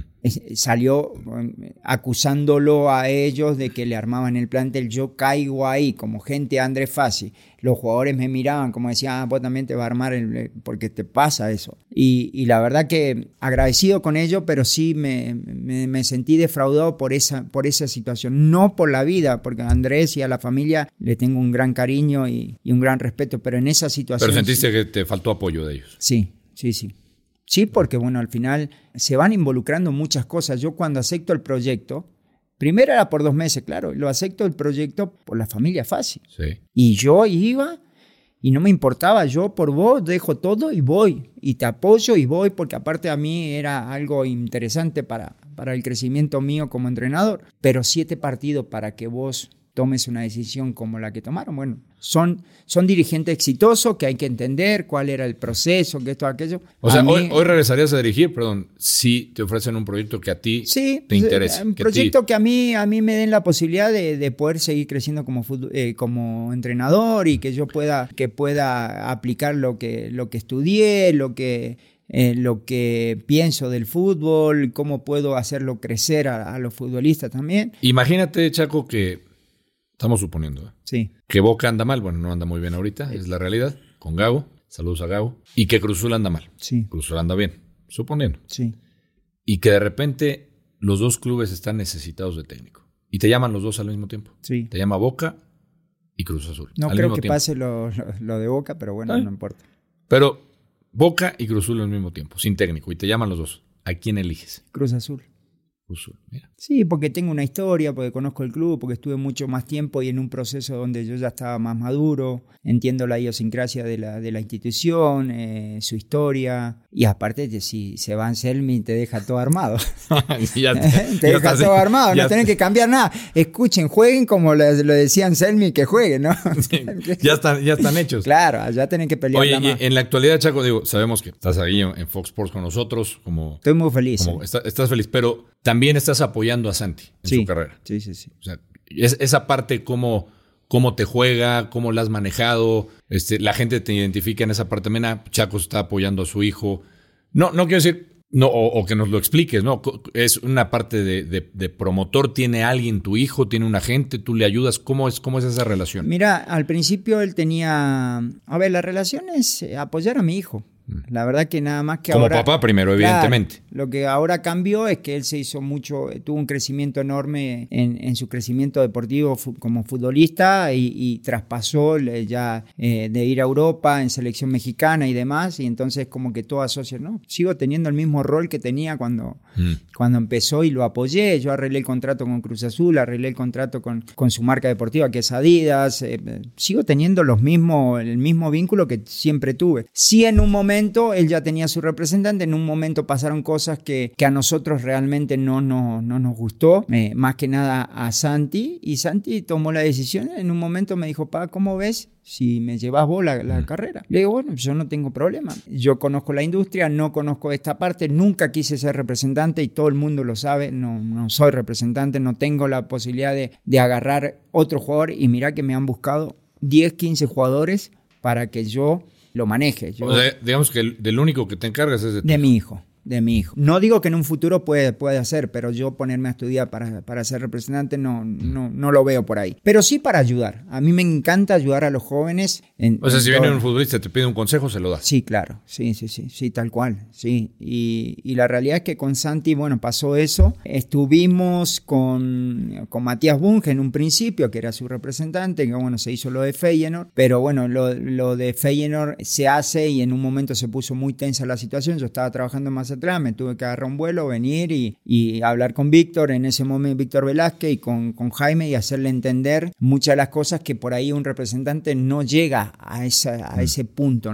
Salió acusándolo a ellos de que le armaban el plantel. Yo caigo ahí como gente Andrés Fassi. Los jugadores me miraban como decían, ah, vos también te va a armar el, porque te pasa eso. Y, y la verdad que agradecido con ello, pero sí me, me, me sentí defraudado por esa, por esa situación. No por la vida, porque a Andrés y a la familia le tengo un gran cariño y, y un gran respeto, pero en esa situación... Pero sentiste sí, que te faltó apoyo de ellos. Sí, sí, sí. Sí, porque bueno, al final se van involucrando muchas cosas. Yo cuando acepto el proyecto, primero era por dos meses, claro, lo acepto el proyecto por la familia Fassi. Sí. Y yo iba y no me importaba, yo por vos dejo todo y voy, y te apoyo y voy, porque aparte a mí era algo interesante para, para el crecimiento mío como entrenador. Pero siete partidos para que vos tomes una decisión como la que tomaron, bueno, son, son dirigentes exitosos que hay que entender cuál era el proceso, que esto, aquello. O sea, mí, hoy, hoy regresarías a dirigir, perdón, si te ofrecen un proyecto que a ti sí, te interesa. Un que proyecto ti... que a mí, a mí me den la posibilidad de, de poder seguir creciendo como, fútbol, eh, como entrenador y que yo pueda, que pueda aplicar lo que, lo que estudié, lo que... Eh, lo que pienso del fútbol, cómo puedo hacerlo crecer a, a los futbolistas también. Imagínate, Chaco, que estamos suponiendo ¿eh? sí. que Boca anda mal, bueno, no anda muy bien ahorita, sí. Es la realidad, con Gago, saludos a Gago, y que Cruz Azul anda mal, sí. Cruz Azul anda bien, suponiendo, sí. y que de repente los dos clubes están necesitados de técnico, y te llaman los dos al mismo tiempo, sí. te llama Boca y Cruz Azul. No al creo mismo que tiempo. pase lo, lo, lo de Boca, pero bueno, ¿Eh? no importa. Pero Boca y Cruz Azul al mismo tiempo, sin técnico, y te llaman los dos. ¿A quién eliges? Cruz Azul. Cruz Azul, mira. Sí, porque tengo una historia, porque conozco el club, porque estuve mucho más tiempo y en un proceso donde yo ya estaba más maduro, entiendo la idiosincrasia de la, de la institución, eh, su historia, y aparte de si se va Anselmi te deja todo armado. ya, te ya deja está, todo armado, no ya tenés que cambiar nada. Escuchen, jueguen como lo, lo decía Anselmi, que jueguen, ¿no? Sí, ya, están, ya están hechos. Claro, allá tenés que pelear. Oye, más. Y en la actualidad, Chaco, digo, sabemos que estás ahí en Fox Sports con nosotros. Como, Estoy muy feliz. Como ¿eh? está, estás feliz, pero también estás apoyando a Santi en sí, su carrera. Sí, sí, sí. O sea, es, esa parte, cómo, cómo te juega, cómo la has manejado, este, la gente te identifica en esa parte. Mena, Chaco está apoyando a su hijo. No, no quiero decir, no, o, o que nos lo expliques, ¿no? Es una parte de, de, de promotor, tiene alguien, tu hijo, tiene un agente, tú le ayudas. ¿Cómo es, cómo es esa relación? Mira, al principio él tenía, a ver, la relación es apoyar a mi hijo. La verdad que nada más que como ahora... Como papá primero, evidentemente. Claro, lo que ahora cambió es que él se hizo mucho, tuvo un crecimiento enorme en, en su crecimiento deportivo fu- como futbolista y, y traspasó ya eh, de ir a Europa en selección mexicana y demás, y entonces como que todo asocia, ¿no? Sigo teniendo el mismo rol que tenía cuando, mm. cuando empezó y lo apoyé. Yo arreglé el contrato con Cruz Azul, arreglé el contrato con, con su marca deportiva que es Adidas. Eh, sigo teniendo los mismos, el mismo vínculo que siempre tuve. Sí, en un momento él ya tenía su representante, en un momento pasaron cosas que, que a nosotros realmente no, no, no nos gustó, eh, más que nada a Santi, y Santi tomó la decisión, en un momento me dijo, pa, ¿cómo ves si me llevas vos la, la carrera? Le digo, bueno, yo no tengo problema, yo conozco la industria, no conozco esta parte, nunca quise ser representante y todo el mundo lo sabe, no, no soy representante, no tengo la posibilidad de, de agarrar otro jugador, y mirá que me han buscado diez, quince jugadores para que yo lo maneje. Yo, o sea, digamos que el, del único que te encargas es de, de mi hijo. De mi hijo. No digo que en un futuro puede, puede hacer, pero yo ponerme a estudiar para, para ser representante no, no, no lo veo por ahí. Pero sí para ayudar. A mí me encanta ayudar a los jóvenes. En, o sea, en si todo. viene un futbolista y te pide un consejo, se lo das. Sí, claro. Sí, sí, sí. Sí, tal cual. Sí. Y, y la realidad es que con Santi, bueno, pasó eso. Estuvimos con, con Matías Bunge en un principio, que era su representante, que bueno, se hizo lo de Feyenoord. Pero bueno, lo, lo de Feyenoord se hace y en un momento se puso muy tensa la situación. Yo estaba trabajando en Mazatlán, me tuve que agarrar un vuelo, venir y, y hablar con Víctor, en ese momento Víctor Velázquez, y con, con Jaime, y hacerle entender muchas de las cosas que por ahí un representante no llega a, esa, a ese punto, ¿no?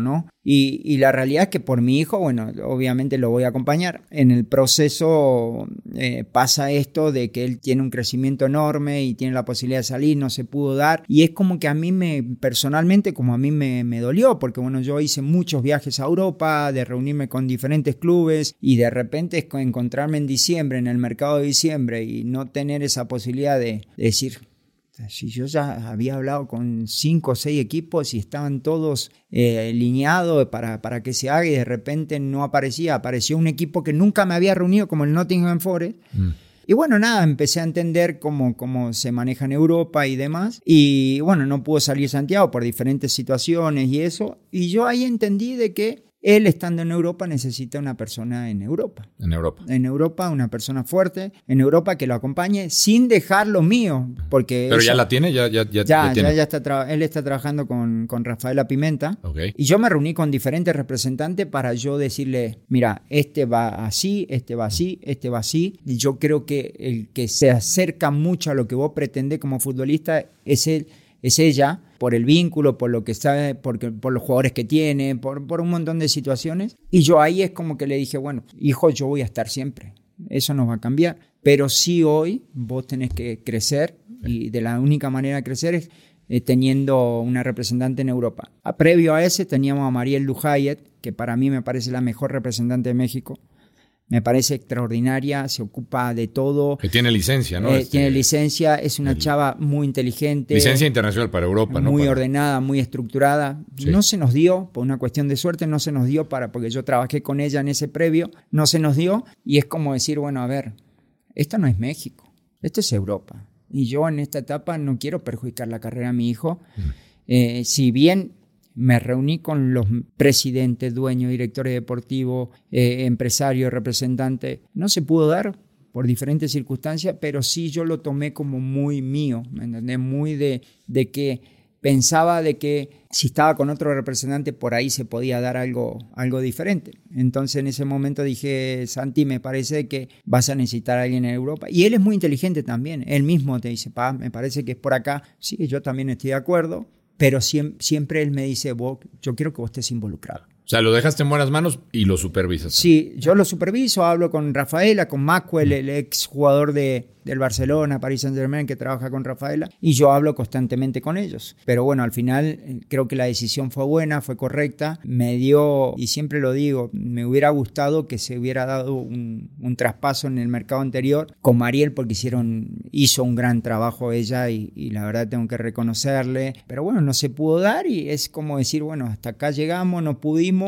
Y, y la realidad es que por mi hijo, bueno, obviamente lo voy a acompañar. En el proceso eh, pasa esto de que él tiene un crecimiento enorme y tiene la posibilidad de salir, no se pudo dar. Y es como que a mí me, personalmente, como a mí me, me dolió, porque bueno, yo hice muchos viajes a Europa, de reunirme con diferentes clubes y de repente encontrarme en diciembre, en el mercado de diciembre, y no tener esa posibilidad de, de decir... Si yo ya había hablado con cinco o seis equipos y estaban todos eh, alineados para, para que se haga y de repente no aparecía, apareció un equipo que nunca me había reunido como el Nottingham Forest. Mm. Y bueno, nada, empecé a entender cómo, cómo se maneja en Europa y demás. Y bueno, no pudo salir Santiago por diferentes situaciones y eso. Y yo ahí entendí de que él, estando en Europa, necesita una persona en Europa. En Europa. En Europa, una persona fuerte. En Europa que lo acompañe sin dejar lo mío. Porque Pero ella, ya la tiene, ya, ya, ya, ya, ya, tiene. ya, ya está tra- él está trabajando con, con Rafaela Pimenta. Okay. Y yo me reuní con diferentes representantes para yo decirle, mira, este va así, este va así, este va así. Y yo creo que el que se acerca mucho a lo que vos pretendés como futbolista es él. Es ella, por el vínculo, por lo que sabe, porque, por los jugadores que tiene, por, por un montón de situaciones. Y yo ahí es como que le dije, bueno, hijo, yo voy a estar siempre. Eso no va a cambiar. Pero sí hoy vos tenés que crecer y de la única manera de crecer es eh, teniendo una representante en Europa. A, previo a ese teníamos a Mariel Lujayet, que para mí me parece la mejor representante de México. Me parece extraordinaria, se ocupa de todo. Que tiene licencia, ¿no? Eh, este, tiene licencia, es una el, chava muy inteligente. Licencia internacional para Europa, ¿no? Muy para... ordenada, muy estructurada. Sí. No se nos dio, por una cuestión de suerte, no se nos dio para, porque yo trabajé con ella en ese previo, no se nos dio. Y es como decir, bueno, a ver, esto no es México, esto es Europa. Y yo en esta etapa no quiero perjudicar la carrera de mi hijo. Mm. Eh, si bien... Me reuní con los presidentes, dueños, directores deportivos, eh, empresarios, representantes. No se pudo dar por diferentes circunstancias, pero sí yo lo tomé como muy mío, ¿me entendés? Muy de, de que pensaba de que si estaba con otro representante por ahí se podía dar algo, algo diferente. Entonces en ese momento dije, Santi, me parece que vas a necesitar a alguien en Europa. Y él es muy inteligente también. Él mismo te dice, pa, me parece que es por acá. Sí, yo también estoy de acuerdo. Pero siempre, siempre él me dice, vos, yo quiero que vos estés involucrado. O sea, lo dejaste en buenas manos y lo supervisas. Sí, yo lo superviso, hablo con Rafaela, con Maxwell, el ex jugador de, del Barcelona, Paris Saint-Germain, que trabaja con Rafaela, y yo hablo constantemente con ellos. Pero bueno, al final creo que la decisión fue buena, fue correcta. Me dio, y siempre lo digo, me hubiera gustado que se hubiera dado un, un traspaso en el mercado anterior con Mariel, porque hicieron, hizo un gran trabajo ella y, y la verdad tengo que reconocerle. Pero bueno, no se pudo dar y es como decir, bueno, hasta acá llegamos, no pudimos.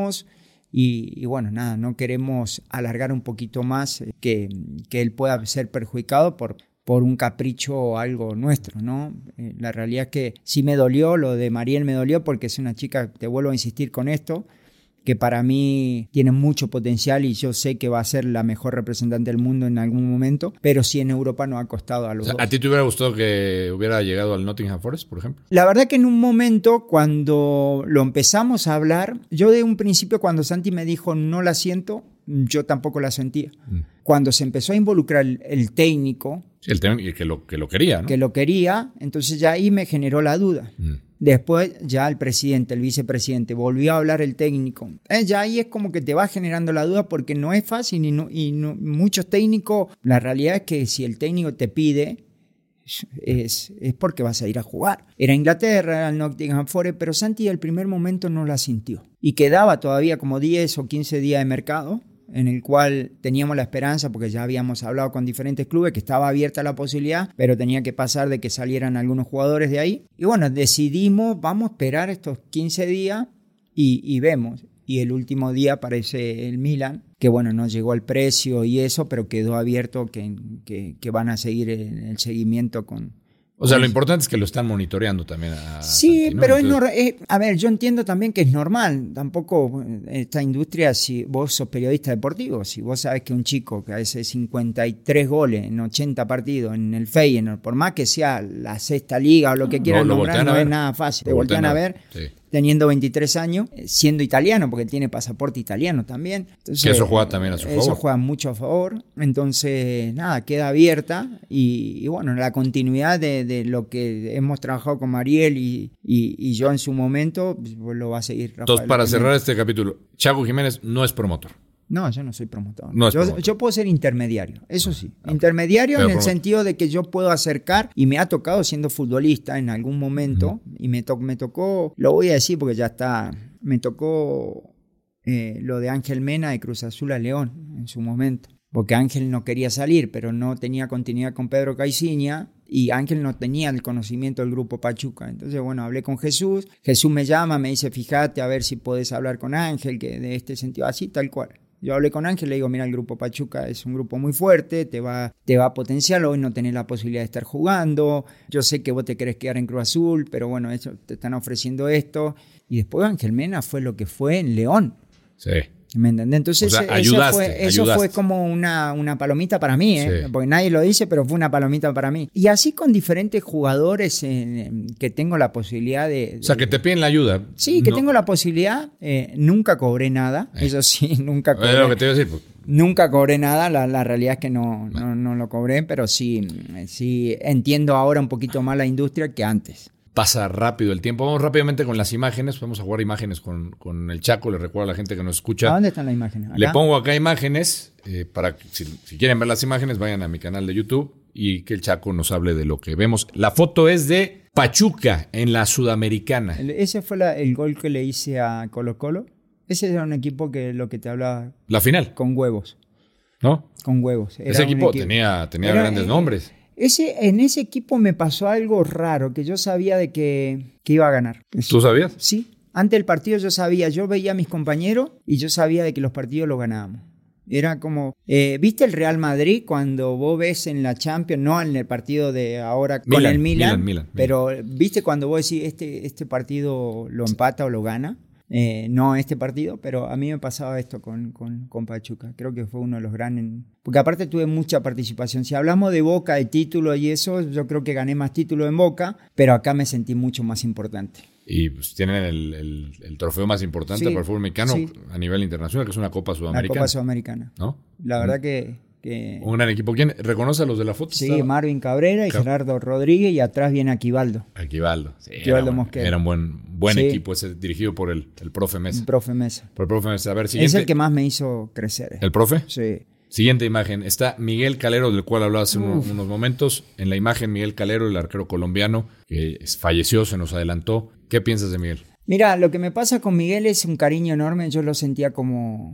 Y, y bueno, nada, no queremos alargar un poquito más que, que él pueda ser perjudicado por, por un capricho o algo nuestro, ¿no? Eh, la realidad es que sí me dolió, lo de Mariel me dolió porque es una chica, te vuelvo a insistir con esto, que para mí tiene mucho potencial y yo sé que va a ser la mejor representante del mundo en algún momento, pero sí en Europa nos ha costado a los o sea, dos. ¿A ti te hubiera gustado que hubiera llegado al Nottingham Forest, por ejemplo? La verdad que en un momento cuando lo empezamos a hablar, yo de un principio cuando Santi me dijo no la siento, yo tampoco la sentía. Mm. Cuando se empezó a involucrar el, el técnico, sí, el técnico que lo, que lo quería, ¿no? Que lo quería, entonces ya ahí me generó la duda. Mm. Después ya el presidente, el vicepresidente, volvió a hablar el técnico. Eh, ya ahí es como que te va generando la duda porque no es fácil y, no, y no, muchos técnicos, la realidad es que si el técnico te pide, es, es porque vas a ir a jugar. Era Inglaterra, era el Nottingham Forest, pero Santi al primer momento no la sintió. Y quedaba todavía como diez o quince días de mercado, en el cual teníamos la esperanza, porque ya habíamos hablado con diferentes clubes, que estaba abierta la posibilidad, pero tenía que pasar de que salieran algunos jugadores de ahí. Y bueno, decidimos, vamos a esperar estos quince días y, y vemos. Y el último día aparece el Milan, que bueno, no llegó al precio y eso, pero quedó abierto que, que, que van a seguir el, el seguimiento con... O sea, lo importante es que lo están monitoreando también. A sí, Santi, ¿no? pero Entonces... es, es, a ver, yo entiendo también que es normal. Tampoco esta industria, si vos sos periodista deportivo, si vos sabés que un chico que hace cincuenta y tres goles en ochenta partidos en el Feyenoord, por más que sea la sexta liga o lo que quieran no, nombrar, no es nada fácil. Te voltean a ver. Sí. teniendo veintitrés años, siendo italiano, porque él tiene pasaporte italiano también. Entonces, que eso juega también a su favor. Eso juega mucho a favor. Entonces, nada, queda abierta. Y, y bueno, la continuidad de, de lo que hemos trabajado con Mariel y, y, y yo en su momento, pues lo va a seguir Rafael. Entonces, para también. cerrar este capítulo, Chaco Jiménez no es promotor. No, yo no soy promotor. No es yo, promotor. yo puedo ser intermediario, eso sí. Ah, intermediario en el promotor. Sentido de que yo puedo acercar, y me ha tocado siendo futbolista en algún momento, uh-huh. y me, to- me tocó, lo voy a decir porque ya está, me tocó eh, lo de Ángel Mena de Cruz Azul a León en su momento. Porque Ángel no quería salir, pero no tenía continuidad con Pedro Caiciña, y Ángel no tenía el conocimiento del grupo Pachuca. Entonces, bueno, hablé con Jesús. Jesús me llama, me dice, fíjate a ver si podés hablar con Ángel, que de este sentido, así, tal cual. Yo hablé con Ángel, le digo, mira, el grupo Pachuca es un grupo muy fuerte, te va, te va a potenciar, hoy no tenés la posibilidad de estar jugando, yo sé que vos te querés quedar en Cruz Azul, pero bueno, eso, te están ofreciendo esto. Y después Ángel Mena fue lo que fue en León. Sí. ¿Me entendés? Entonces, o sea, eso, ayudaste, fue, eso ayudaste. fue como una, una palomita para mí, ¿eh? Sí. Porque nadie lo dice, pero fue una palomita para mí. Y así con diferentes jugadores en, que tengo la posibilidad de... O sea, que te piden la ayuda. Sí, que no. tengo la posibilidad. Eh, nunca cobré nada, eh. eso sí, nunca cobré. Es lo que te iba a decir. Pues. Nunca cobré nada, la, la realidad es que no, no, no lo cobré, pero sí, sí entiendo ahora un poquito más la industria que antes. Pasa rápido el tiempo. Vamos rápidamente con las imágenes. Vamos a jugar imágenes con, con el Chaco. Le recuerdo a la gente que nos escucha. ¿A dónde están las imágenes? ¿Acá? Le pongo acá imágenes eh, para que si, si quieren ver las imágenes vayan a mi canal de YouTube y que el Chaco nos hable de lo que vemos. La foto es de Pachuca en la Sudamericana. El, ese fue la, el gol que le hice a Colo Colo. Ese era un equipo que lo que te hablaba. La final. Con huevos. ¿No? Con huevos. Era Ese equipo, equipo tenía, tenía era, grandes eh, nombres. Ese, en ese equipo me pasó algo raro, que yo sabía de que, que iba a ganar. ¿Tú sabías? Sí. Antes del partido yo sabía, yo veía a mis compañeros y yo sabía de que los partidos los ganábamos. Era como, eh, ¿viste el Real Madrid cuando vos ves en la Champions, no en el partido de ahora con Milan, el Milan, Milan, Milan, pero viste cuando vos decís este, este partido lo empata o lo gana? Eh, no este partido, pero a mí me pasaba esto con, con, con Pachuca. Creo que fue uno de los grandes. Porque aparte tuve mucha participación. Si hablamos de Boca, de título y eso, yo creo que gané más títulos en Boca, pero acá me sentí mucho más importante. Y pues tienen el, el, el trofeo más importante Sí, para el fútbol mexicano sí. a nivel internacional, que es una Copa Sudamericana. La Copa Sudamericana. ¿No? La verdad que... Que... Un gran equipo. ¿Quién reconoce a los de la foto? Sí, ¿Estaba? Marvin Cabrera y Cap- Gerardo Rodríguez, y atrás viene Aquivaldo. Aquivaldo. Sí, Aquivaldo era, Mosquera. era un buen, buen Sí. equipo ese, dirigido por el, el profe Mesa. El profe Mesa. Por el profe Mesa. A ver, siguiente. Es el que más me hizo crecer. ¿El profe? Sí. Siguiente imagen. Está Miguel Calero, del cual hablaba hace unos, unos momentos. En la imagen, Miguel Calero, el arquero colombiano, que falleció, se nos adelantó. ¿Qué piensas de Miguel? Mira, lo que me pasa con Miguel es un cariño enorme. Yo lo sentía como...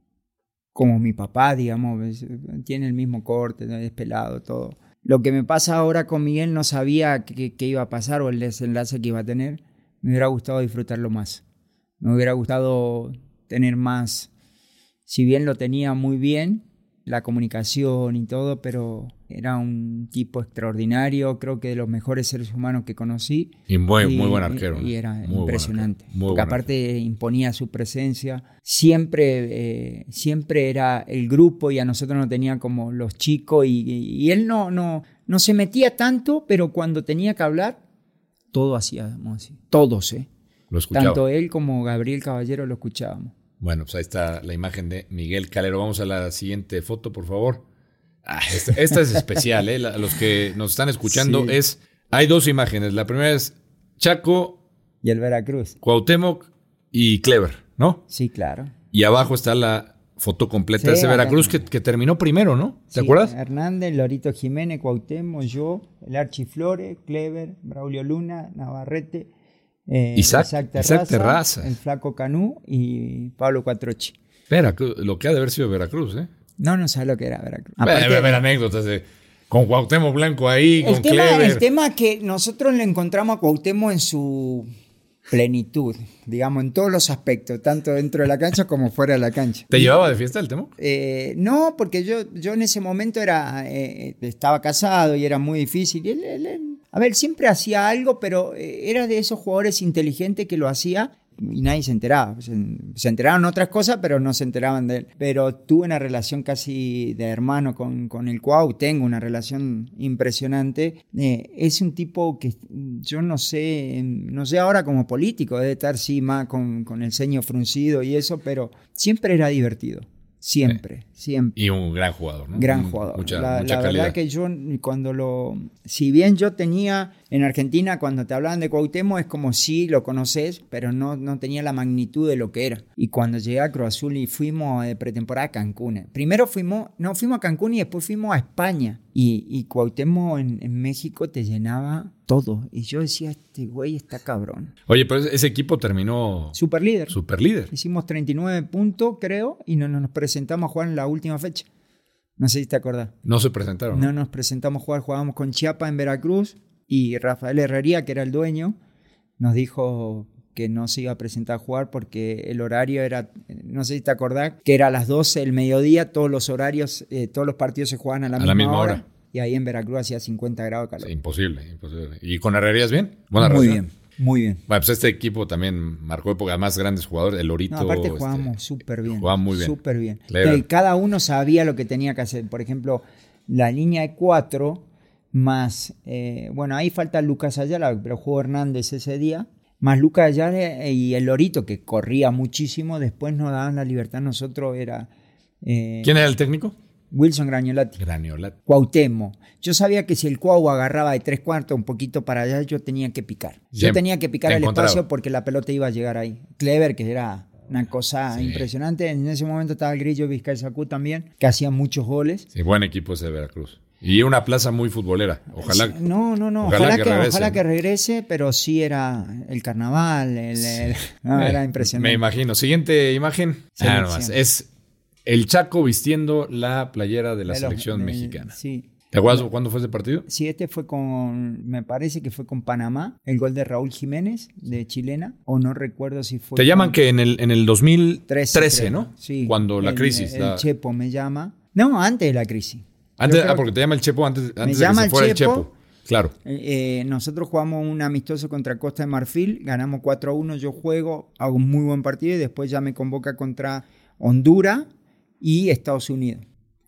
como mi papá, digamos, tiene el mismo corte, es pelado, todo. Lo que me pasa ahora con Miguel, no sabía qué iba a pasar o el desenlace que iba a tener. Me hubiera gustado disfrutarlo más. Me hubiera gustado tener más, si bien lo tenía muy bien, la comunicación y todo, pero era un tipo extraordinario, creo que de los mejores seres humanos que conocí. Y muy, y, muy buen arquero. Y, y era muy impresionante. Muy porque aparte arquero. Imponía su presencia. Siempre, eh, siempre era el grupo y a nosotros nos tenía como los chicos y, y, y él no, no, no se metía tanto, pero cuando tenía que hablar, todo hacíamos así. Todos, ¿eh? Lo escuchaba. Tanto él como Gabriel Caballero lo escuchábamos. Bueno, pues ahí está la imagen de Miguel Calero. Vamos a la siguiente foto, por favor. Ah, esta, esta es especial, ¿eh? La, los que nos están escuchando sí. es... Hay dos imágenes. La primera es Chaco... Y el Veracruz. Cuauhtémoc y Clever, ¿no? Sí, claro. Y abajo está la foto completa sí, de ese Veracruz que, que terminó primero, ¿no? ¿Te sí, acuerdas? Hernández, Lorito Jiménez, Cuauhtémoc, yo, el Archi Flores, Clever, Braulio Luna, Navarrete... Eh, Isaac, Isaac, Terraza, Isaac Terraza, el Flaco Canú y Pablo Cuatrochi. Veracruz, lo que ha de haber sido Veracruz, ¿eh? No, no sabes lo que era Veracruz. Aparte, debe haber anécdotas de, con Cuauhtémoc Blanco ahí, el con tema, Clever. El tema que nosotros le encontramos a Cuauhtémoc en su plenitud, digamos, en todos los aspectos, tanto dentro de la cancha como fuera de la cancha. ¿Te llevaba de fiesta el Temoc? Eh, no, porque yo, yo en ese momento era, eh, estaba casado y era muy difícil. Y él, él, él, a ver, siempre hacía algo, pero era de esos jugadores inteligentes que lo hacía y nadie se enteraba. Se, se enteraron otras cosas, pero no se enteraban de él. Pero tuve una relación casi de hermano con, con el Cuau, tengo una relación impresionante. Eh, es un tipo que yo no sé, no sé ahora como político, debe estar sí más con, con el ceño fruncido y eso, pero siempre era divertido. Siempre, sí. siempre. Y un gran jugador, ¿no? Gran jugador. Mucha, la mucha la calidad. verdad que yo cuando lo... Si bien yo tenía en Argentina, cuando te hablaban de Cuauhtémoc, es como si lo conoces, pero no, no tenía la magnitud de lo que era. Y cuando llegué a Cruz Azul y fuimos de pretemporada a Cancún. Primero fuimos, no, fuimos a Cancún y después fuimos a España. Y, y Cuauhtémoc en, en México te llenaba todo. Y yo decía, este güey está cabrón. Oye, pero ese equipo terminó... Super líder. Super líder. Hicimos treinta y nueve puntos, creo, y no, no nos presentamos a jugar en la última fecha. No sé si te acordás. No se presentaron. No nos presentamos a jugar, jugábamos con Chiapas en Veracruz y Rafael Herrería, que era el dueño, nos dijo que no se iba a presentar a jugar porque el horario era, no sé si te acordás, que era a las doce del mediodía, todos los horarios, eh, todos los partidos se jugaban a la, a misma, la misma hora. hora. Y ahí en Veracruz hacía cincuenta grados de calor. Sí, imposible, imposible. ¿Y con Herrerías bien? Buena Muy relación. bien, muy bien. Bueno, pues este equipo también marcó época, más grandes jugadores, el Lorito. No, aparte jugábamos este, súper bien. Jugábamos muy bien. Súper bien. Entonces, cada uno sabía lo que tenía que hacer. Por ejemplo, la línea de cuatro más, eh, bueno, ahí falta Lucas Ayala, pero jugó Hernández ese día, más Lucas Ayala y el Lorito, que corría muchísimo, después nos daban la libertad. Nosotros era... Eh, ¿Quién era el técnico? Wilson Gragnolati. Gragnolati. Cuauhtémoc. Yo sabía que si el Cuau agarraba de tres cuartos un poquito para allá, yo tenía que picar. Yo Bien, tenía que picar el encontraba. espacio porque la pelota iba a llegar ahí. Clever, que era una cosa sí. impresionante. En ese momento estaba el Grillo Vizcayzacú también, que hacía muchos goles. Sí, buen equipo ese de Veracruz. Y una plaza muy futbolera. Ojalá. Sí, no, no, no. Ojalá, ojalá, que, que regrese. ojalá que regrese, pero sí era el carnaval. El, sí. el, no, me, era impresionante. Me imagino. Siguiente imagen. Ah, nomás. Es el Chaco vistiendo la playera de la Pero, selección eh, mexicana. Sí. ¿Te acuerdas cuándo fue ese partido? Sí, este fue con, me parece que fue con Panamá, el gol de Raúl Jiménez, de chilena, o no recuerdo si fue... Te con... llaman que en el, en el dos mil trece, trece, ¿no? Sí. Cuando la el, crisis... El, la... el Chepo me llama. No, antes de la crisis. Antes, ah, porque te llama el Chepo antes, antes de que se fuera el Chepo. El Chepo. Claro. Eh, nosotros jugamos un amistoso contra Costa de Marfil, ganamos cuatro a uno, yo juego, hago un muy buen partido y después ya me convoca contra Honduras y Estados Unidos.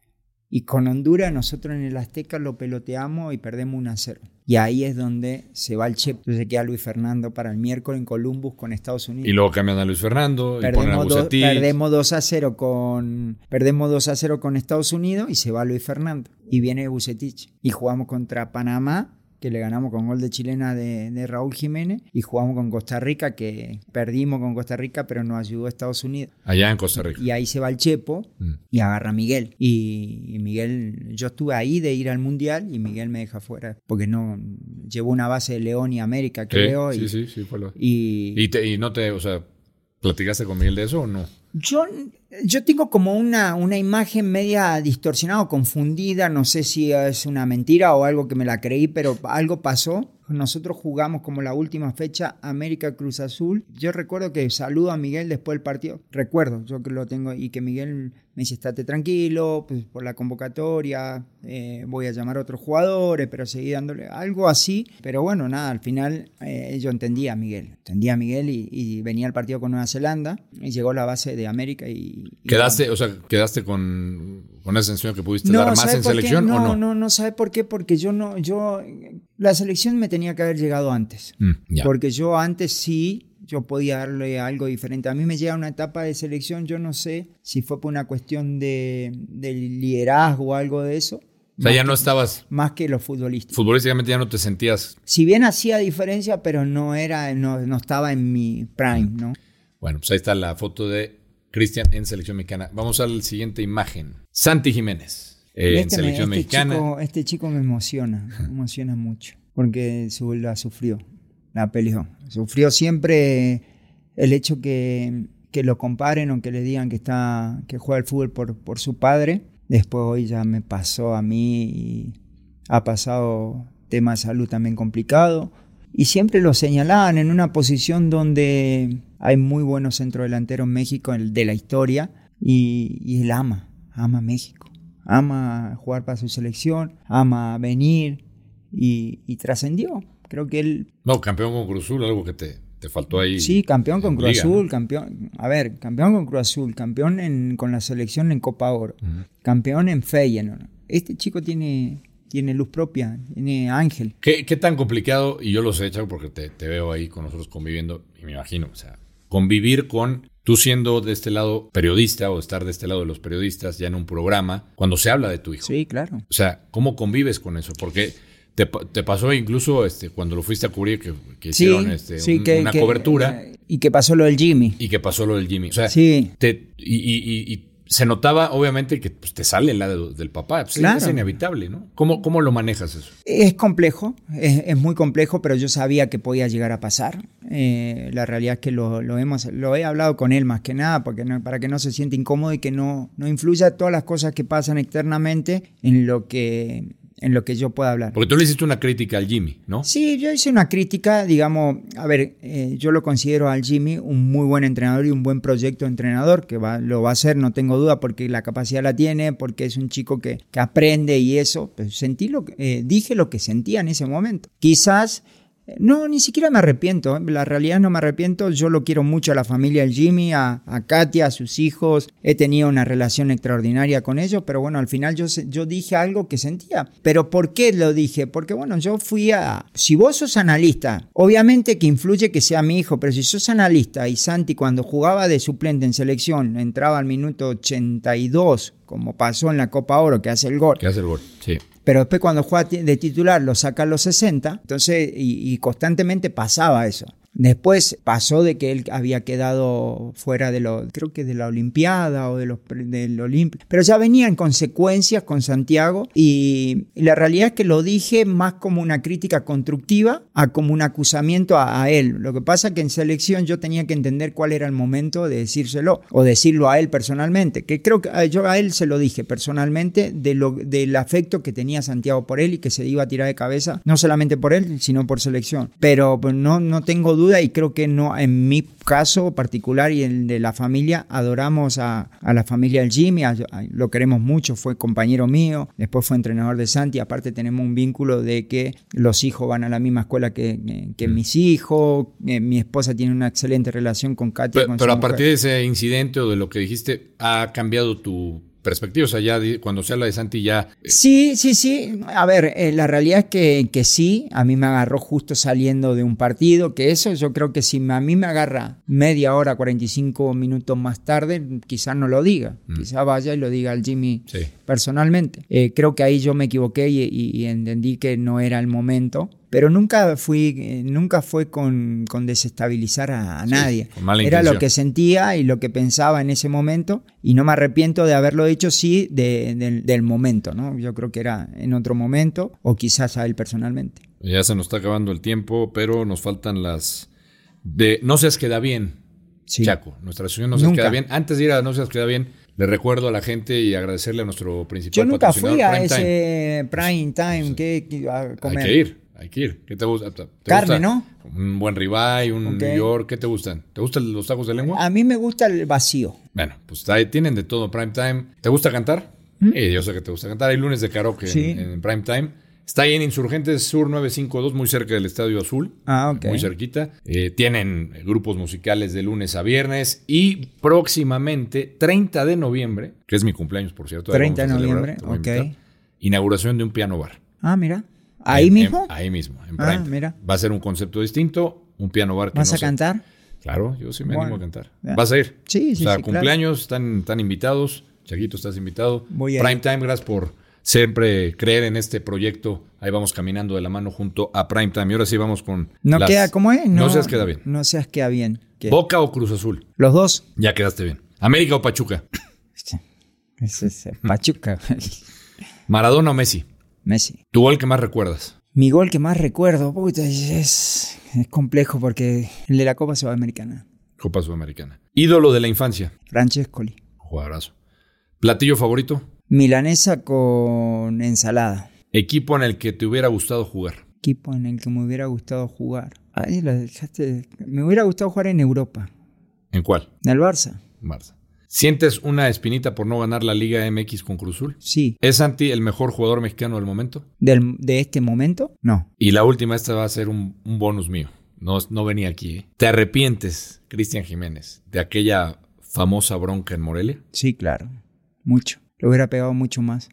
Y con Honduras nosotros en el Azteca lo peloteamos y perdemos uno a cero. Y ahí es donde se va el Chepo. Entonces queda Luis Fernando para el miércoles en Columbus con Estados Unidos. Y luego cambian a Luis Fernando perdemos y ponen a Bucetich. Do, perdemos dos a cero con perdemos dos a cero con Estados Unidos y se va Luis Fernando. Y viene Bucetich. Y jugamos contra Panamá, que le ganamos con gol de chilena de, de Raúl Jiménez, y jugamos con Costa Rica, que perdimos con Costa Rica, pero nos ayudó Estados Unidos. Allá en Costa Rica. Y ahí se va el Chepo mm. y agarra a Miguel. Y, y Miguel, yo estuve ahí de ir al Mundial y Miguel me deja fuera, porque no llevó una base de León y América, creo. Sí, y, sí, sí, sí, fue lo... Y, y, te, y no te, o sea, ¿platicaste con Miguel de eso o no? Yo, yo tengo como una, una imagen media distorsionada o confundida, no sé si es una mentira o algo que me la creí, pero algo pasó. Nosotros jugamos como la última fecha América Cruz Azul. Yo recuerdo que saludo a Miguel después del partido. Recuerdo, yo que lo tengo, y que Miguel me dice, estate tranquilo, pues por la convocatoria, eh, voy a llamar a otros jugadores, pero seguí dándole algo así. Pero bueno, nada, al final eh, yo entendía a Miguel. Entendía a Miguel y, y venía al partido con Nueva Zelanda y llegó la base de América y... y ¿Quedaste, o sea, quedaste con, con esa sensación que pudiste no, dar más en selección no, o no? No, no, no, ¿sabe por qué? Porque yo no, yo, la selección me tenía que haber llegado antes. Mm, yeah. Porque yo antes sí, yo podía darle algo diferente. A mí me llega una etapa de selección, yo no sé si fue por una cuestión de, de liderazgo o algo de eso. O sea, ya que, no estabas... Más que los futbolistas. Futbolísticamente ya no te sentías... Si bien hacía diferencia, pero no era, no, no estaba en mi prime, ¿no? Bueno, pues ahí está la foto de Cristian en selección mexicana. Vamos a la siguiente imagen. Santi Jiménez eh, este en selección me, este mexicana. Chico, este chico me emociona, me emociona mucho. Porque su, la sufrió, la peleó. Sufrió siempre el hecho que, que lo comparen o que le digan que, está, que juega el fútbol por, por su padre. Después hoy ya me pasó a mí y ha pasado tema de salud también complicado. Y siempre lo señalaban en una posición donde hay muy buenos centrodelanteros en México, el de la historia, y, y él ama, ama México, ama jugar para su selección, ama venir y, y trascendió. Creo que él... No, campeón con Cruz Azul, algo que te, te faltó ahí. Sí, campeón con Cruz Liga, Azul, ¿no? campeón. A ver, campeón con Cruz Azul, campeón en, con la selección en Copa Oro, uh-huh. campeón en Feyenoord. Este chico tiene, tiene luz propia, tiene ángel. ¿Qué, qué tan complicado? Y yo lo sé, Chaco, porque te, te veo ahí con nosotros conviviendo, y me imagino, o sea, convivir con tú siendo de este lado periodista o estar de este lado de los periodistas ya en un programa, cuando se habla de tu hijo. Sí, claro. O sea, ¿cómo convives con eso? Porque te, te pasó incluso este, cuando lo fuiste a cubrir, que, que hicieron sí, este, sí, un, que, una que, cobertura. Eh, y que pasó lo del Jimmy. Y que pasó lo del Jimmy. O sea, sí. te, y, y, y, y se notaba obviamente que pues, te sale el lado del papá. Pues, claro. Es inevitable, ¿no? ¿Cómo, cómo lo manejas eso? Es complejo, es, es muy complejo, pero yo sabía que podía llegar a pasar. Eh, la realidad es que lo, lo, hemos, lo he hablado con él más que nada porque no, para que no se sienta incómodo y que no, no influya todas las cosas que pasan externamente en lo que... en lo que yo pueda hablar. Porque tú le hiciste una crítica al Jimmy, ¿no? Sí, yo hice una crítica, digamos, a ver, eh, yo lo considero al Jimmy un muy buen entrenador y un buen proyecto de entrenador, que va, lo va a hacer, no tengo duda, porque la capacidad la tiene, porque es un chico que, que aprende y eso. Pues sentí lo que, eh, dije lo que sentía en ese momento. Quizás... No, ni siquiera me arrepiento, la realidad no me arrepiento, yo lo quiero mucho a la familia del Jimmy, a, a Katia, a sus hijos, he tenido una relación extraordinaria con ellos, pero bueno, al final yo, yo dije algo que sentía. ¿Pero por qué lo dije? Porque bueno, yo fui a... Si vos sos analista, obviamente que influye que sea mi hijo, pero si sos analista y Santi cuando jugaba de suplente en selección entraba al minuto ochenta y dos, como pasó en la Copa Oro, que hace el gol. Que hace el gol, sí. Pero después cuando juega de titular lo saca a los sesenta, entonces, y, y constantemente pasaba eso. Después pasó de que él había quedado fuera de lo, creo que de la Olimpiada o de los del Olimpia, pero ya venían consecuencias con Santiago y, y la realidad es que lo dije más como una crítica constructiva a como un acusamiento a, a él. Lo que pasa es que en selección yo tenía que entender cuál era el momento de decírselo o decirlo a él personalmente, que creo que yo a él se lo dije personalmente de lo, del afecto que tenía Santiago por él y que se iba a tirar de cabeza, no solamente por él, sino por selección. Pero pues, no, no tengo duda y creo que no, en mi caso particular y el de la familia, adoramos a, a la familia del Jimmy, a, a, lo queremos mucho, fue compañero mío, después fue entrenador de Santi, aparte tenemos un vínculo de que los hijos van a la misma escuela que, que, que mm. mis hijos, eh, mi esposa tiene una excelente relación con Katia. Pero, con pero a mujer. partir de ese incidente o de lo que dijiste, ¿ha cambiado tu perspectiva? O sea, ya cuando se habla de Santi ya... Sí, sí, sí. A ver, eh, la realidad es que, que sí. A mí me agarró justo saliendo de un partido, que eso yo creo que si a mí me agarra media hora, cuarenta y cinco minutos más tarde, quizás no lo diga. Mm. Quizás vaya y lo diga al Jimmy sí. personalmente. Eh, creo que ahí yo me equivoqué y, y, y entendí que no era el momento. Pero nunca fui, eh, nunca fue con, con desestabilizar a, a sí, nadie. Era lo que sentía y lo que pensaba en ese momento y no me arrepiento de haberlo hecho, sí, de, de, del momento, ¿no? Yo creo que era en otro momento o quizás a él personalmente. Ya se nos está acabando el tiempo, pero nos faltan las... de No seas queda bien, sí. Chaco. Nuestra asociación No seas nunca. Queda bien. Antes de ir a No seas queda bien, le recuerdo a la gente y agradecerle a nuestro principal Yo nunca patrocinador, fui a Prime ese Time. Prime Time sí. que, que a comer. Hay que ir. Hay que ir. ¿Qué te gusta? ¿Te Carne, gusta? ¿no? Un buen ribeye, un okay. New York. ¿Qué te gustan? ¿Te gustan los tacos de lengua? A mí me gusta el vacío. Bueno, pues ahí tienen de todo Prime Time. ¿Te gusta cantar? ¿Mm? Eh, yo sé que te gusta cantar. Hay lunes de karaoke sí. en, en Prime Time. Está ahí en Insurgentes Sur novecientos cincuenta y dos, muy cerca del Estadio Azul. Ah, ok. Muy cerquita. Eh, tienen grupos musicales de lunes a viernes. Y próximamente, treinta de noviembre, que es mi cumpleaños, por cierto. treinta de noviembre, ok. Inauguración de un piano bar. Ah, mira. ¿Ahí en, mismo? En, ahí mismo, en Prime. Ah, mira. Va a ser un concepto distinto, un piano bar que ¿Vas no a sé. cantar? Claro, yo sí me bueno, animo a cantar. Ya. ¿Vas a ir? Sí, sí, O sea, sí, cumpleaños, claro. están, están invitados. Chaguito, estás invitado. Voy Prime Time, gracias por siempre creer en este proyecto. Ahí vamos caminando de la mano junto a Prime Time. Y ahora sí vamos con No las... queda, ¿cómo es? No, no seas queda bien. No seas queda bien. ¿Qué? ¿Boca o Cruz Azul? Los dos. Ya quedaste bien. ¿América o Pachuca? Ese es Pachuca. ¿Maradona o Messi? Messi. ¿Tu gol que más recuerdas? Mi gol que más recuerdo, puta, es, es complejo porque el de la Copa Sudamericana. Copa Sudamericana. ¿Ídolo de la infancia? Francescoli. Jugadorazo. ¿Platillo favorito? Milanesa con ensalada. ¿Equipo en el que te hubiera gustado jugar? Equipo en el que me hubiera gustado jugar. Ay, la dejaste. Me hubiera gustado jugar en Europa. ¿En cuál? En el Barça. Barça. ¿Sientes una espinita por no ganar la Liga M X con Cruz Azul? Sí. ¿Es Santi el mejor jugador mexicano del momento? ¿Del, ¿De este momento? No. Y la última, esta va a ser un, un bonus mío. no, no venía aquí. ¿eh? ¿Te arrepientes, Cristian Jiménez, de aquella famosa bronca en Morelia? Sí, claro. Mucho. Lo hubiera pegado mucho más.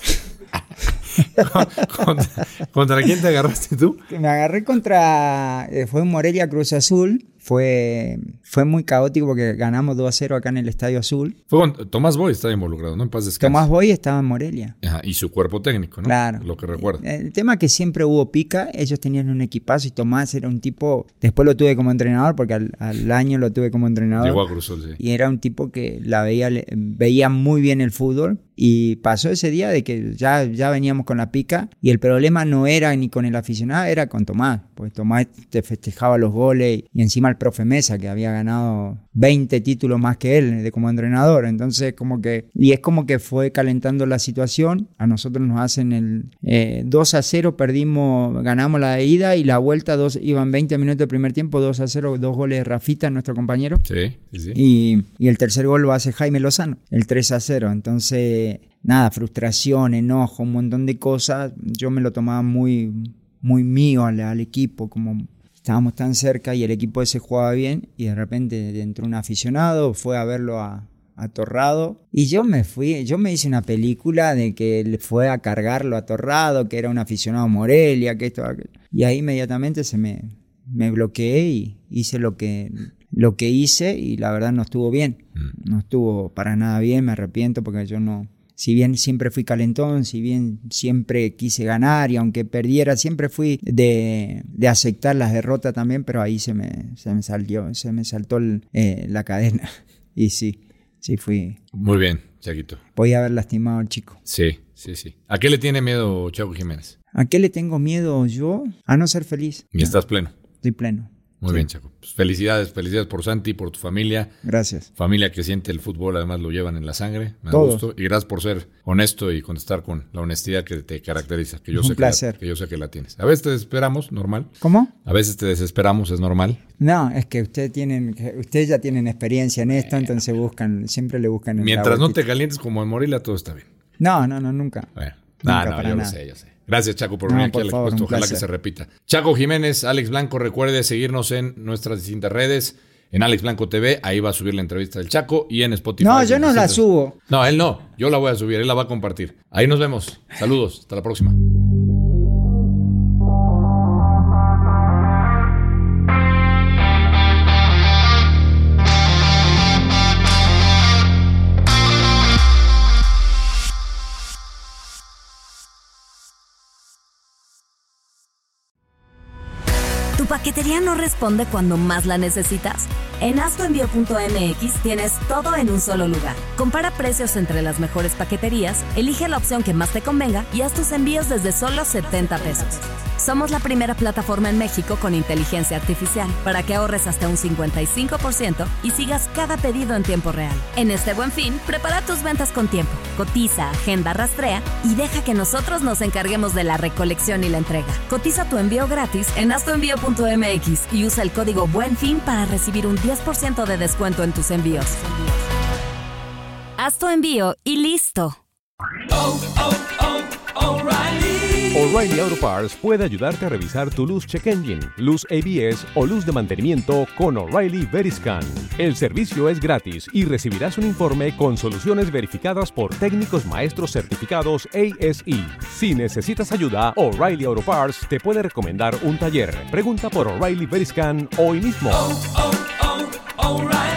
¿Contra, ¿Contra quién te agarraste tú? Me agarré contra... Eh, fue un Morelia Cruz Azul. Fue, fue muy caótico porque ganamos dos a cero acá en el Estadio Azul. Fue con Tomás Boy, estaba involucrado, ¿no? En paz descanse. Tomás Boy estaba en Morelia. Ajá, y su cuerpo técnico, ¿no? Claro. Lo que recuerdo. El tema es que siempre hubo pica. Ellos tenían un equipazo y Tomás era un tipo... Después lo tuve como entrenador porque al, al año lo tuve como entrenador. Llegó a Cruz Azul, sí. Y era un tipo que la veía, veía muy bien el fútbol. Y pasó ese día de que ya, ya veníamos con la pica y el problema no era ni con el aficionado, era con Tomás. Porque Tomás te festejaba los goles y encima el profe Mesa, que había ganado veinte títulos más que él de como entrenador. Entonces como que... Y es como que fue calentando la situación. A nosotros nos hacen el eh, dos a cero, perdimos, ganamos la ida y la vuelta, dos, iban veinte minutos del primer tiempo, dos a cero, dos goles de Rafita, nuestro compañero. Sí, sí, sí. Y, y el tercer gol lo hace Jaime Lozano, el tres a cero. Entonces... Nada, frustración, enojo, un montón de cosas. Yo me lo tomaba muy, muy mío al, al equipo, como estábamos tan cerca y el equipo ese jugaba bien y de repente entró un aficionado, fue a verlo a, a Torrado y yo me fui, yo me hice una película de que él fue a cargarlo a Torrado, que era un aficionado a Morelia, que esto, aquello. Y ahí inmediatamente se me, me bloqueé y hice lo que... lo que hice y la verdad no estuvo bien, no estuvo para nada bien, me arrepiento porque yo no... Si bien siempre fui calentón, si bien siempre quise ganar y aunque perdiera, siempre fui de, de aceptar las derrotas también, pero ahí se me, se me salió, se me saltó el, eh, la cadena. Y sí, sí fui. Muy bien, Chaquito. Podía haber lastimado al chico. Sí, sí, sí. ¿A qué le tiene miedo Chaco Jiménez? ¿A qué le tengo miedo yo? A no ser feliz. Y estás pleno. Estoy pleno. Muy sí. bien, Chaco. Pues felicidades, felicidades por Santi, por tu familia. Gracias. Familia que siente el fútbol, además lo llevan en la sangre. Me da Todos. gusto. Y gracias por ser honesto y contestar con la honestidad que te caracteriza. Que yo, Es sé un que, la, placer. que yo sé que la tienes. A veces te desesperamos, normal. ¿Cómo? A veces te desesperamos, es normal. No, es que ustedes tienen, ustedes ya tienen experiencia en esto, entonces buscan, siempre le buscan en Mientras la no te calientes como en Morelia, todo está bien. No, no, no, nunca. Bueno. Nunca, No, no, para yo nada. lo sé, yo sé. Gracias, Chaco, por No, venir aquí por al favor, expuesto. un Ojalá placer. que se repita. Chaco Jiménez, Alex Blanco, recuerde seguirnos en nuestras distintas redes. En Alex Blanco T V, ahí va a subir la entrevista del Chaco y en Spotify. No, yo no la distintas- subo. No, él no. Yo la voy a subir, él la va a compartir. Ahí nos vemos. Saludos, hasta la próxima. ¿Tu paquetería no responde cuando más la necesitas? En haztoenvío punto m x tienes todo en un solo lugar. Compara precios entre las mejores paqueterías, elige la opción que más te convenga y haz tus envíos desde solo setenta pesos. Somos la primera plataforma en México con inteligencia artificial para que ahorres hasta un cincuenta y cinco por ciento y sigas cada pedido en tiempo real. En este Buen Fin, prepara tus ventas con tiempo, cotiza, agenda, rastrea y deja que nosotros nos encarguemos de la recolección y la entrega. Cotiza tu envío gratis en haztoenvío punto m x y usa el código Buen Fin para recibir un diez por ciento de descuento en tus envíos. Haz tu envío y listo. O'Reilly Auto Parts puede ayudarte a revisar tu luz check engine, luz A B S o luz de mantenimiento con O'Reilly Veriscan. El servicio es gratis y recibirás un informe con soluciones verificadas por técnicos maestros certificados A S E. Si necesitas ayuda, O'Reilly Auto Parts te puede recomendar un taller. Pregunta por O'Reilly Veriscan hoy mismo. Oh, oh, oh, O'Reilly.